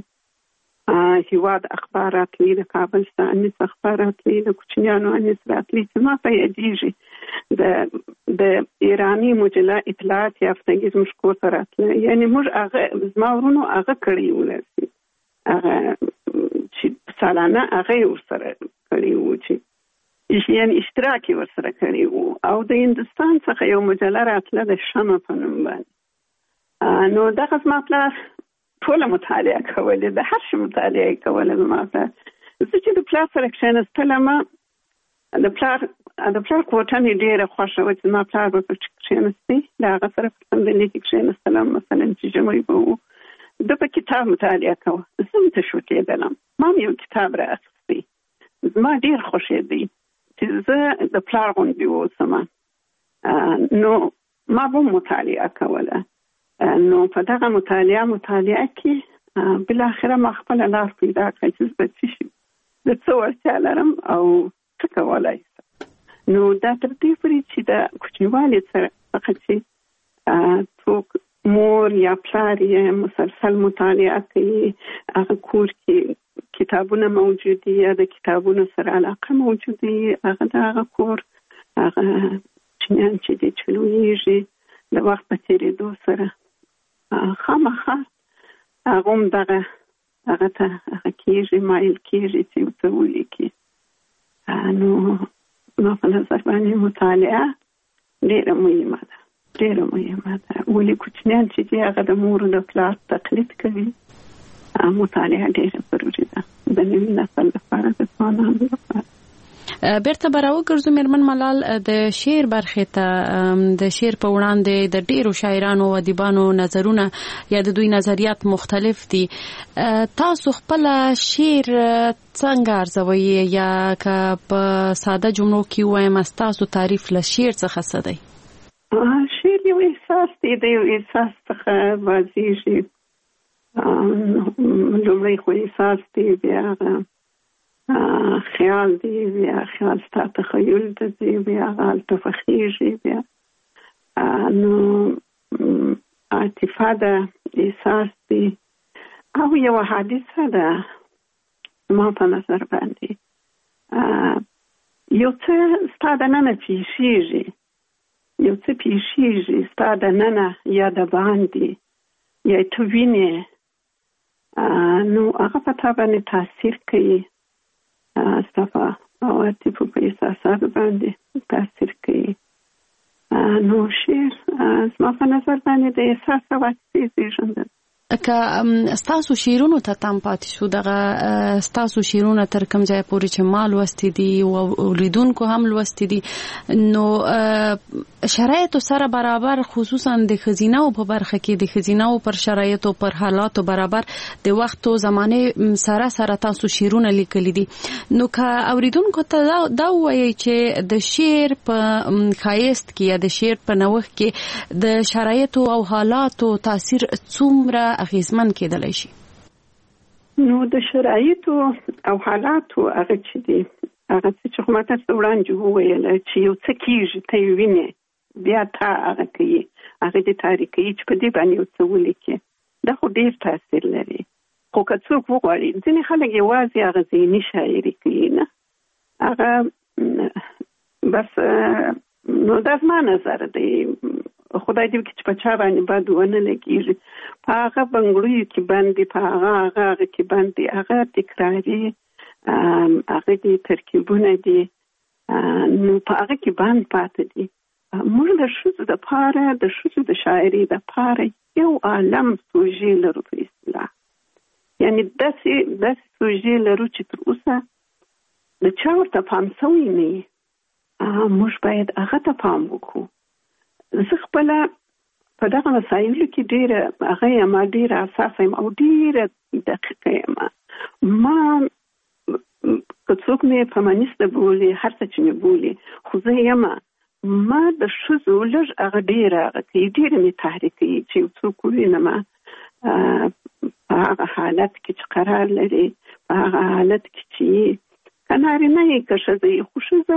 هیواد اخبار راتلی، د کابل څخه انیس اخبار راتلی، د کوچنیانو انیس راتلی، چې ما په یادېږي د د ایراني مجله اطلاعات یافتګي زموږ کور ته راتله. یعنې موږ هغه زما ورونو هغه کړی ولرسي، هغه چې سالانه هغه یې ورسره کړی و، چې یعنې اشتراک یې ورسره کړی و. او د هندوستان څخه یو مجله راتله د شمع په نوم باندې. نو دغه زما پلار ټوله مطالعه کولې، د هر شي مطالعه کوله زما پلار. زه چې د پلار سره کښېنستلم، د پلار د پلار کوټه مې ډېره خوښه وه چې زما پلار به پکې کښېنستی، د هغه سره په صندلۍ کې کښېنستلم، مثلا چې ژمی به و، ده په کتاب مطالعه کوه، زه هم تشویقېدلم، ما هم یو کتاب را اخیستی. زما ډېر خوښېدی چې زه د پلار غوندې واوسم. نو ما به مطالعه کوله. نو په دغه مطالعه مطالعه کې بالاخره ما خپله لار پیدا کړه چې زه څه شي، د څه وړتیا لرم او څه کولی شم. نو دا تر دې پورې چې د کوچنیوالي څخه چې څوک مور یا پلار یې مسلسل مطالعه کوي، هغه کور کې کتابونه موجودي یا د کتابونو سره علاقه موجودي، هغه د هغه کور هغه چنیان چې دی چې لویېږي د وخت په تېرېدو سره خامخا هغه هم دغه هغه ته هغه کېږي، مایل کېږي چې یو څه ولیکي. نو ما په نظر باندې مطالعه ډېره مهمه ده. ډېره مهمه ده. ولې کوچنیان چې دي هغه د مور او د پلار تقلید کوي. مطالعه ډېره ضروري ده د نوي نسل لپاره، د ځوانانو لپاره. بیرته به راوګرځو میرمن ملال د شعر برخې ته. د شعر په وړاندې د ډېرو شاعرانو او ادیبانو نظرونه یا د دوی نظریات مختلف دي. تاسو خپل شعر څنګه ارزوئ یا که په ساده جملو کې ووایم تاسو تعریف له شعر څخه څه دی؟ شعر یو احساس دی، د یو احساس څخه واضحېږي. لومړی خو احساس دی، بیا خیال دی، بیا خیال ستا تخیل دی، بیا هلته فخیږي، بیا نو عاطفه ده، احساس دی، او یو حادثه ده. ما په نظر باندې یو څه ستا د ننه پیښیږي، یو څه پیښیږي ستا د ننه یا د باندې یا ته وینې، نو هغه په تا باندې تاثیر کوي، ستا په عواطفو په احساساتو باندې تاثیر کوي. نو شعر زما په نظر باندې د احساس او عاطفې زېږنده ده. که ستاسو شعرونو ته تم پاتې شو، دغه ستاسو شعرونه تر کوم ځای پورې چې ما لوستي دي او اوریدونکو هم لوستي دي، نو شرایطو سره برابر، خصوصا د ښځینه‌و په برخه کې د ښځینه‌و پر شرایطو پر حالاتو برابر د وخت او زمانې سره سره تاسو شعرونه لیکلي دي. نو که اوریدونکو ته دا ووایي چې د شعر په ښایست کې یا د شعر په نوښت کې د شرایطو او حالاتو تاثیر څومره اغیزمن کېدلی شي؟ نو د شرایطو او حالاتو هغه چې دي، هغه چې خو ما تاسو وړاندې وویل چې یو څه کېږي، ته یې وینې، بیا تا هغه کوي، هغه دې تاریخ کوي چې په دې باندې یو څه ولیکي. دا خو ډېر تاثیر لري. خو که څوک وغواړي، ځینې خلک یوازې هغه ذهني شاعري کوي، نه هغه بس. نو دا زما نظر دی. خدای دې وکړي چې په چا باندې بد ونه لګېږي. په هغه بنګړیو کې باندې، په هغه هغه هغه کې باندې، هغه تکراري، هغه دې ترکیبونه دي، نو په هغه کې باندې پاتې دي. موږ د ښځو دپاره، د ښځو د شاعرۍ دپاره یو عالم سوژې لرو په اصطلاح. یعنې داسې داسې سوژې لرو چې تر اوسه د چا ورته پام سوی نه وي. موږ باید هغه ته پام وکړو. زه خپله په دغه مسایلو کې ډېره هغه یم، ډېره حساسه یم او ډېره دقیقه یم. ما که څوک مې فمینیسته بولي، هر څه چې مې بولي، خو زه یم ما د ښځو لږ هغه ډېره هغه کوي، ډېره مې تحریک کوي چې یو څوک ووینم په هغه حالت کې چې قرار لري، په هغه حالت کې چې که نارینه یې که ښځه یې، خو ښځه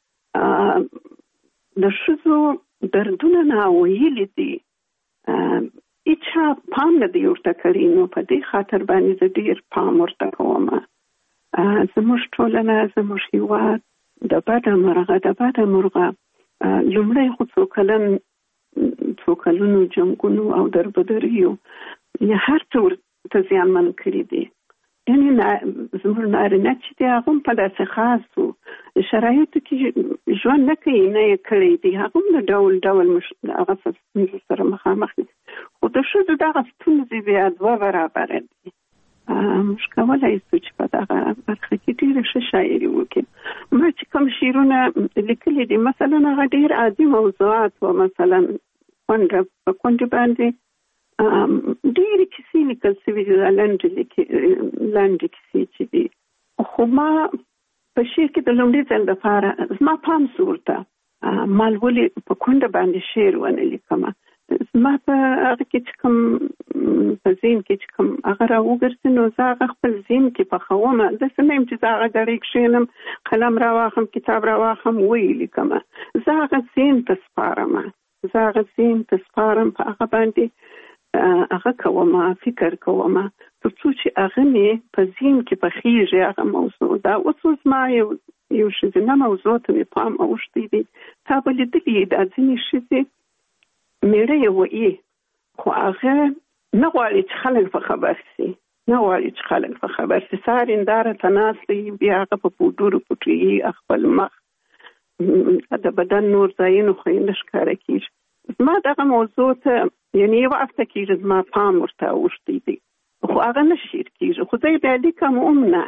د ښځو دردونه ناویلي دي، هیچا پام نه دی ورته کړی. نو په دې خاطر باندې زه ډېر پام ورته کوم. زموږ ټولنه، زموږ هېواد د بده مرغه د بده مرغه لومړی خو څو کلن څو کلونو جنګونو او دربدریو یا هر څه ورته زیانمن کړي دي. یعنې زموږ نارینه چې دی هغه هم په داسې خاصو شرایطو کې ژوند نه کوي، نه یې کړی دی، هغه هم د ډول ډول هغه ستونزو سره مخامخ دي. خو د ښځو دغه ستونزې بیا دوه برابره دي. موږ کولی شو چې په دغه برخه کې ډېره ښه شاعري وکړو. ما چې کوم شعرونه لیکلي دي، مثلا هغه ډېر عادي موضوعات و، مثلا کونډه په کونډې باندې ډېرې کیسې لیکل شوي دي، لنډې کیسې چې دي. خو ما په شعر کې د لومړي ځل دپاره زما پام سو ورته، ما ولې په کونډه باندې شعر ونه لیکمه. زما په هغه کې چې کوم په ذهن کې چې کوم هغه راوګرځي، نو زه هغه خپل ذهن کې پخومه. داسې نه یم چې زه هغه ګړۍ کښېنم، قلم راواخلم، کتاب راواخلم، ویې لیکمه. زه هغه ذهن ته سپارم، زه هغه ذهن ته سپارم، په هغه باندې هغه کومه، فکر کومه، تر څو چې هغه مې په ذهن کې پخېږي هغه موضوع. دا اوس زما یو یو ښځینه موضوع ته مې پام اوښتی دی. تا به لیدلي دا ځینې ښځې میړه یې وایي، خو هغه نه غواړي چې خلک په خبر شي، نه غواړي چې خلک په خبر شي. سهار هنداره ته ناست دی، بیا هغه په پوډرو پټوي خپل مخ، د بدن نور ځایونه خو یې نه ښکاره کېږي. زما دغه موضوع ته یعنی یو هفته کېږي زما پام ورته اوښتی دی، خو هغه نه شعر کېږي، خو زه یې بیا لیکم هم نه.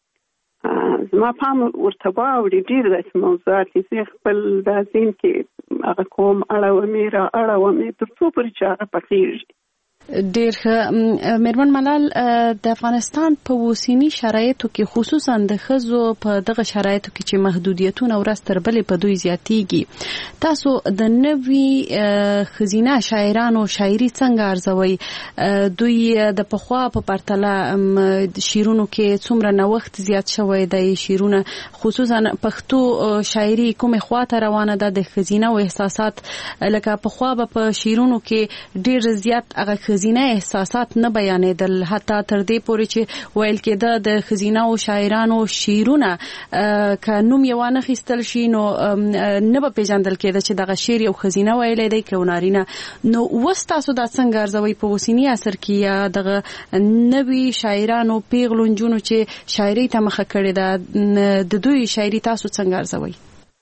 زما پام ورته واوړي ډېر داسې موضوعات دي، زه خپل دا ذهن کې هغه کوم اړومې را اړومې تر څو پورې چې هغه پخېږي. ډېر ښه. میرمن ملال، د افغانستان په اوسني شرایطو کې خصوصا د ښځو په دغه شرایطو کې چې محدودیتونه ورځ تر بلې په دوی زیاتېږي، تاسو د نوي ښځینه شاعرانو شاعري څنګه ارزوئ؟ دوی د پخوا په پرتله شعرونو کې څومره نوښت زیات شوی دی؟ شعرونه خصوصا پښتو شاعري کومې خواته روانه ده؟ د ښځینه او احساسات لکه پخوا به په شعرونو کې ډېر زیات هغه ښځینه احساسات نه بیانېدل، حتی تر دې پورې چې ویل کېده د ښځینه او شاعرانو شعرونه که نوم یې وانه خیستل شي نو نه به پیژندل کېده چې دغه شعر یو ښځینه ویلی دی که نارینه. نو اوس تاسو دا څنګه ارزوئ په اوسني عصر کې یا دغه نوي شاعرانو پیغلو نجونو چې شاعرۍ ته مخه کړې ده د دوی شاعري تاسو څنګه ارزوئ؟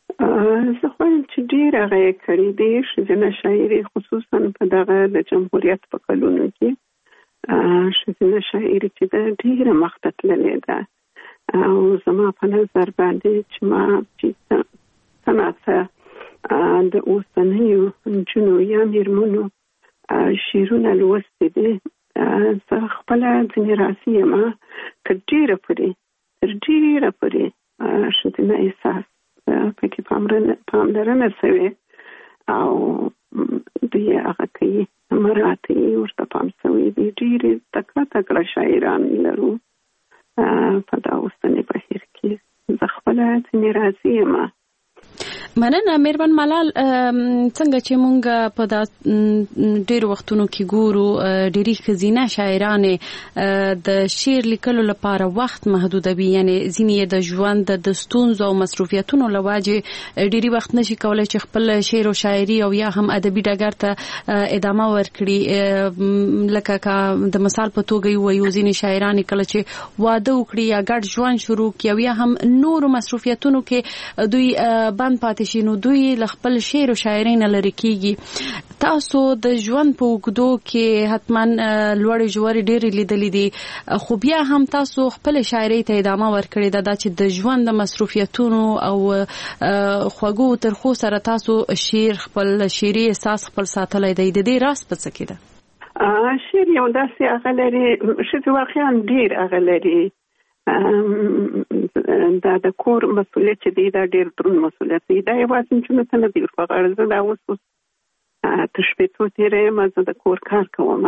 زه خوایم چې ډېر هغه یې کړي دي ښځینه شاعري، خصوصا په دغه د جمهوریت په کلونو کې ښځینه شاعري چې ده ډېره مخته تللې ده. او زما په نظر باندې چې ما چې څه ناڅه د اوسنیو نجونو یا میرمنو شعرونه لوستي دي، زه خپله ځینې راسي یم تر ډېره پورې تر ډېره پورې ښځینه احساس پکې پاملرنه شوې او دوی هغه کوي مراعات یې ورته پام شوی دی. ډېرې تکړه تکړه شاعران لرو په دا اوسني بهیر کې. زه خپله ځینې راضي یم. مننه میرمن ملال. څنګه چې مونږ په دا ډېر وختونو کې ګورو ډېری ښځینه شاعرانې د شعر لیکلو لپاره وخت محدودوي، یعنی ځینې د ژوند د ستونزو او مصروفیتونو له وجې ډېری وخت نشي کولی چې خپل شعر او شاعري او یا هم ادبي ډګر ته ادامه ورکړي. لکه که د مثال په توګه ووایو ځینې شاعرانې کله چې واده وکړي یا ګډ ژوند شروع کړي او یا هم نورو مصروفیتونو کې دوی بند پاتې شي نو دوی له خپل شعر او شاعرۍ نه لرې کېږي. تاسو د ژوند په اوږدو کې حتما لوړې ژورې ډېرې لیدلې دي، خو بیا هم تاسو خپل شاعرۍ ته ادامه ورکړې ده، دا چې د ژوند د مصروفیتونو او خوږو ترخو سره تاسو شعر خپل شعري احساس خپل ساتلی دی. د دې راز په څه کې ده؟ شعر یو داسې هغه لري، ښځې واقعا ډېر هغه لري. دا د کور مسؤلیت چې دی دا ډېر دروند مسؤلیت دی، دا یوازې نجونو ته نه دی ور په غاړه. زه دا اوس اوس تر شپېتو تېره یم، زه د کور کار کوم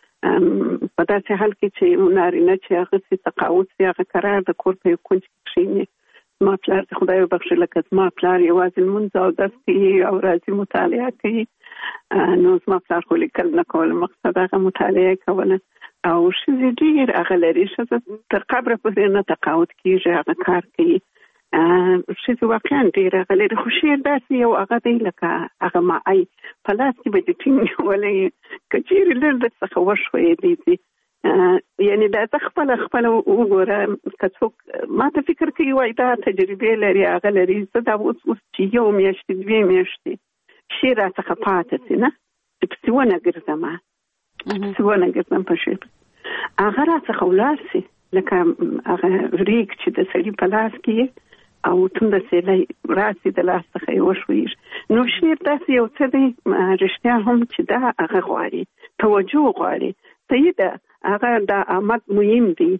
په داسې حال کې چې نارینه چې هغه سي تقاعد سي هغه قرار د کور په یو کونج کې کښېني. زما پلار دې خدای وبخښي، لکه زما پلار یوازې لمونځ او درس کوي او راځي مطالعه کوي، نو زما پلار خو لیکل نه کول، مقصد هغه مطالعه کوله. او ښځې ډېر هغه لري، ښځه تر قبره پورې نه تقاعد کېږي، هغه کار کوي. ښځې واقعا ډېر هغه لري، خو شعر داسې یو هغه دی لکه هغه ماعی په لاس کې به دې ټینګ نیولی که چېرې لږ درڅخه وښویېدی دي. یعنې دا ته خپله خپله وګوره، که څوک ما ته فکر کوي وایي دا تجربې لري هغه لري. زه دا اوس اوس چې یو میاشتې دوې میاشتې شعر راڅخه پاتې سي نه چې پسې ونه ګرځم پسې ونه ګرځم په شعر هغه راڅخه ولاړ سي، لکه هغه ریګ چې د سړي په لاس کې او تونده سیلی راسي د لاس څخه یې وښویږي. نو شعر داسې یو څه دی رښتیا هم چې دا هغه غواړي توجه غواړي. صحیح ده، هغه دا آمد مهم دی،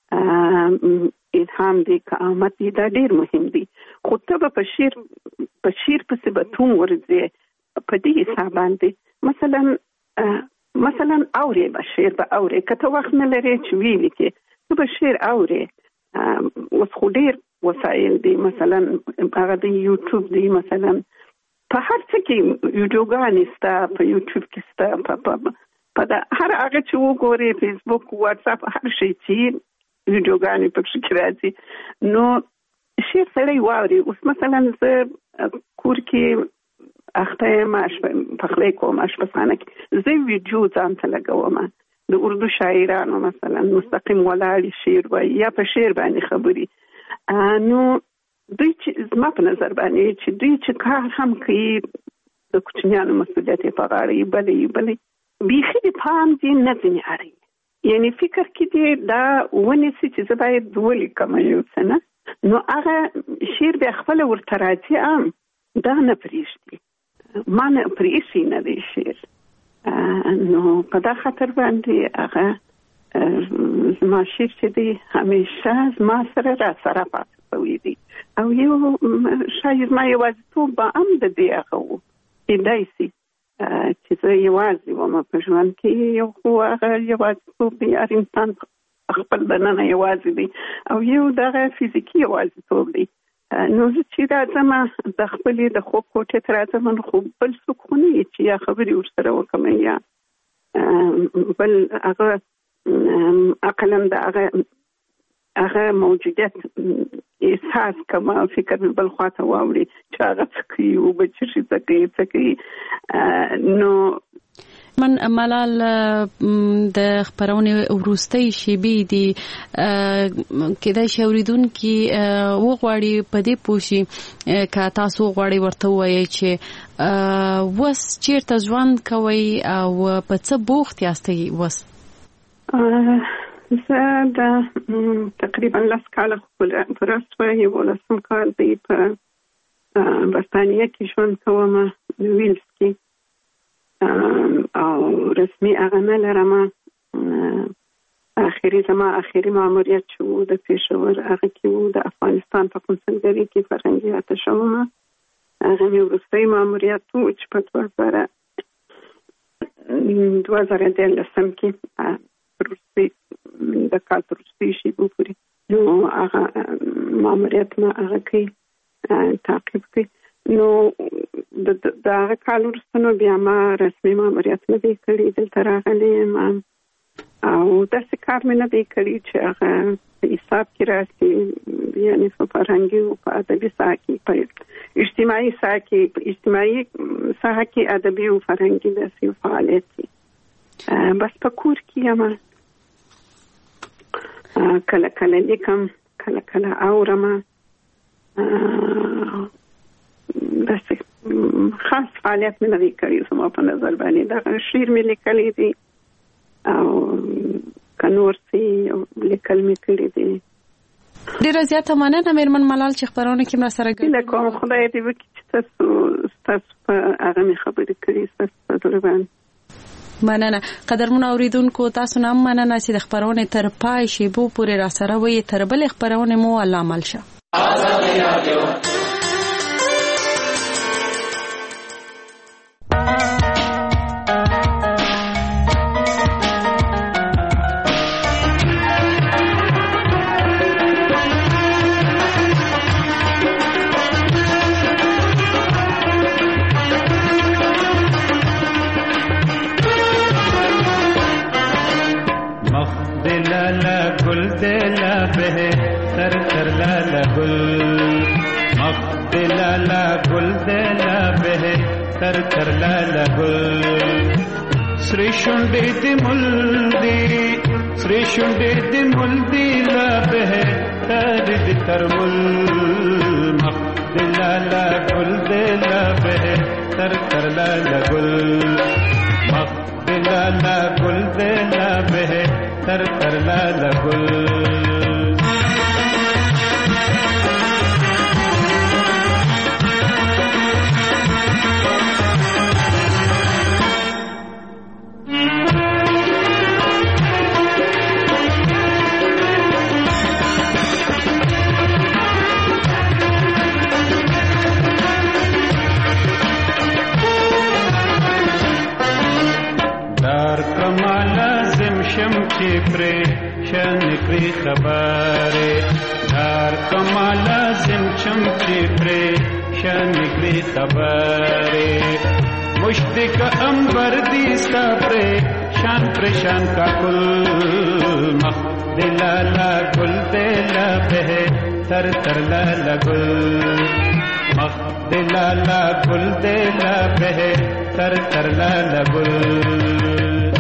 الهام دی که آمد دی دا ډېر مهم دی، خو ته به په شعر په شعر پسې به توم ورځې په دې حساب باندې. مثلا مثلا اورې به شعر به اورې، که ته وخت نه لرې چې ویې لیکې ته به شعر اورې. اوس خو ډېر وسایل دي، مثلا هغه د یوټیوب دی، مثلا په هر څه کې ویډیوګانې سته، په یوټیوب کې سته، په د هر هغه چې وګورې فیسبوک واتساپ هر شی چې ویډیوګانې پکې کې راځي. نو شعر سړی واوري. اوس مثلا زه کور کې اخته یم پخلی کوم اشپزخانه کې، زه ویډیو ځان ته لګوم د اردو شاعرانو، مثلا مستقیم ولاړې شعر وایي یا په شعر باندې خبري. نو دوی چې زما په نظر باندې چې دوی چې کار هم کوي د کوچنیانو مسؤلیت یې په غاړه یې بلې بلې بیخي د پام دې نه ځینې اړوي، یعنی فکر کې دې دا ونیسي چې زه باید ولیکم یو څه نه، نو هغه شعر بیا خپله ورته راځي عام دا نه پرېږدي، ما نه پرېښي نه دی شعر. نو په دا خاطر باندې هغه زما شعر چې دی همیشه زما سره را سره پاتې شوی دی، او یو شاید ما یوازیتوب به هم د دې هغه و کیدای شي چې زه یوازې وم په ژوند کې، یو خو هغه یوازیتوب دی، هر انسان خپل دننه یوازې دی، او یو دغه فزیکي یوازیتوب دی. نو زه چې راځم د خپلې د خوب کوټې ته راځم، نو خو بل څوک خو نه وي چې یا خبرې ورسره وکړم یا بل هغه عقلا د هغه هغه موجودیت احساس کوم، فکر مې بل خواته واوړي چې هغه څه کوي او به چې شي څه کوي څه کوي. نو من ملال د خبرونې وروستۍ شیبې دي کېدای شي اورېدونکي وغواړي په دې پوه شي که تاسو غواړئ ورته ووایئ چې اوس چېرته ژوند کوئ او په څه بوخت یاستئ اوس؟ زه د تقریبا لس کاله پوره شوه، یولسم کال دی په برطانیه کې ژوند کوم، ویلز کې، او رسمي هغه نه لرم. اخري زما اخري ماموریت چې و د پېښور هغه کې و، د افغانستان په قونسلګرۍ کې فرهنګي اتشه وم، هغه مې وروستی ماموریت و چې په دوه زره دوه زره دیارلسم کې وروستی د کال تر وروستیو شېبو پورې نو هغه ماموریت ما هغه کوي تعقیب کوي. نو د هغه کال وروسته نو بیا ما رسمي ماموریت نه دی کړی، دلته راغلی یم او داسې کار مې نه دی کړی چې هغه په حساب کې راسي، یعنې په فرهنګي او په ادبي ساحه کې، په اجتماعي ساحه کې، په اجتماعي ساحه کې ادبي او فرهنګي داسې فعالیت دی. بس په کور کې یم، کله کله لیکم، کله کله اورم، داسې خاص فعالیت مې نه دی کړی زما په نظر باندې. دغه شعر مې لیکلی دی او که نور څه لیکل مې کړي دي. ډېره زیاته مننه مېرمن ملال چې خپرونه کې مرسته کوي. کوم خدای دې وکړي چې تاسو ستاسو په هغه مې خبرې کړي، ستاسو په زړه باندې مننه. قدرمنو اوریدونکو تاسو نه مننه چې د خبرونې تر پای شیبو پورې را سره وي. تر بلې خبرونې مو الله مل شه. कर कर लाला गुल श्री शुंडे दे मुल्दी श्री शुंडे दे मुल्दी लब है तर तरमुल मख्द लाला गुल दे लब है तर कर लाला गुल मख्द लाला गुल दे लब है तर कर लाला गुल. پریشان کری خبره دار کمالا زمچم چی پریشان کری خبره مشتق انبر دیستا پریشان پریشان کا کل مخ دلالا گل دلا بہ تر تر لالا گل مخ دلالا گل دلا بہ تر تر لالا گل.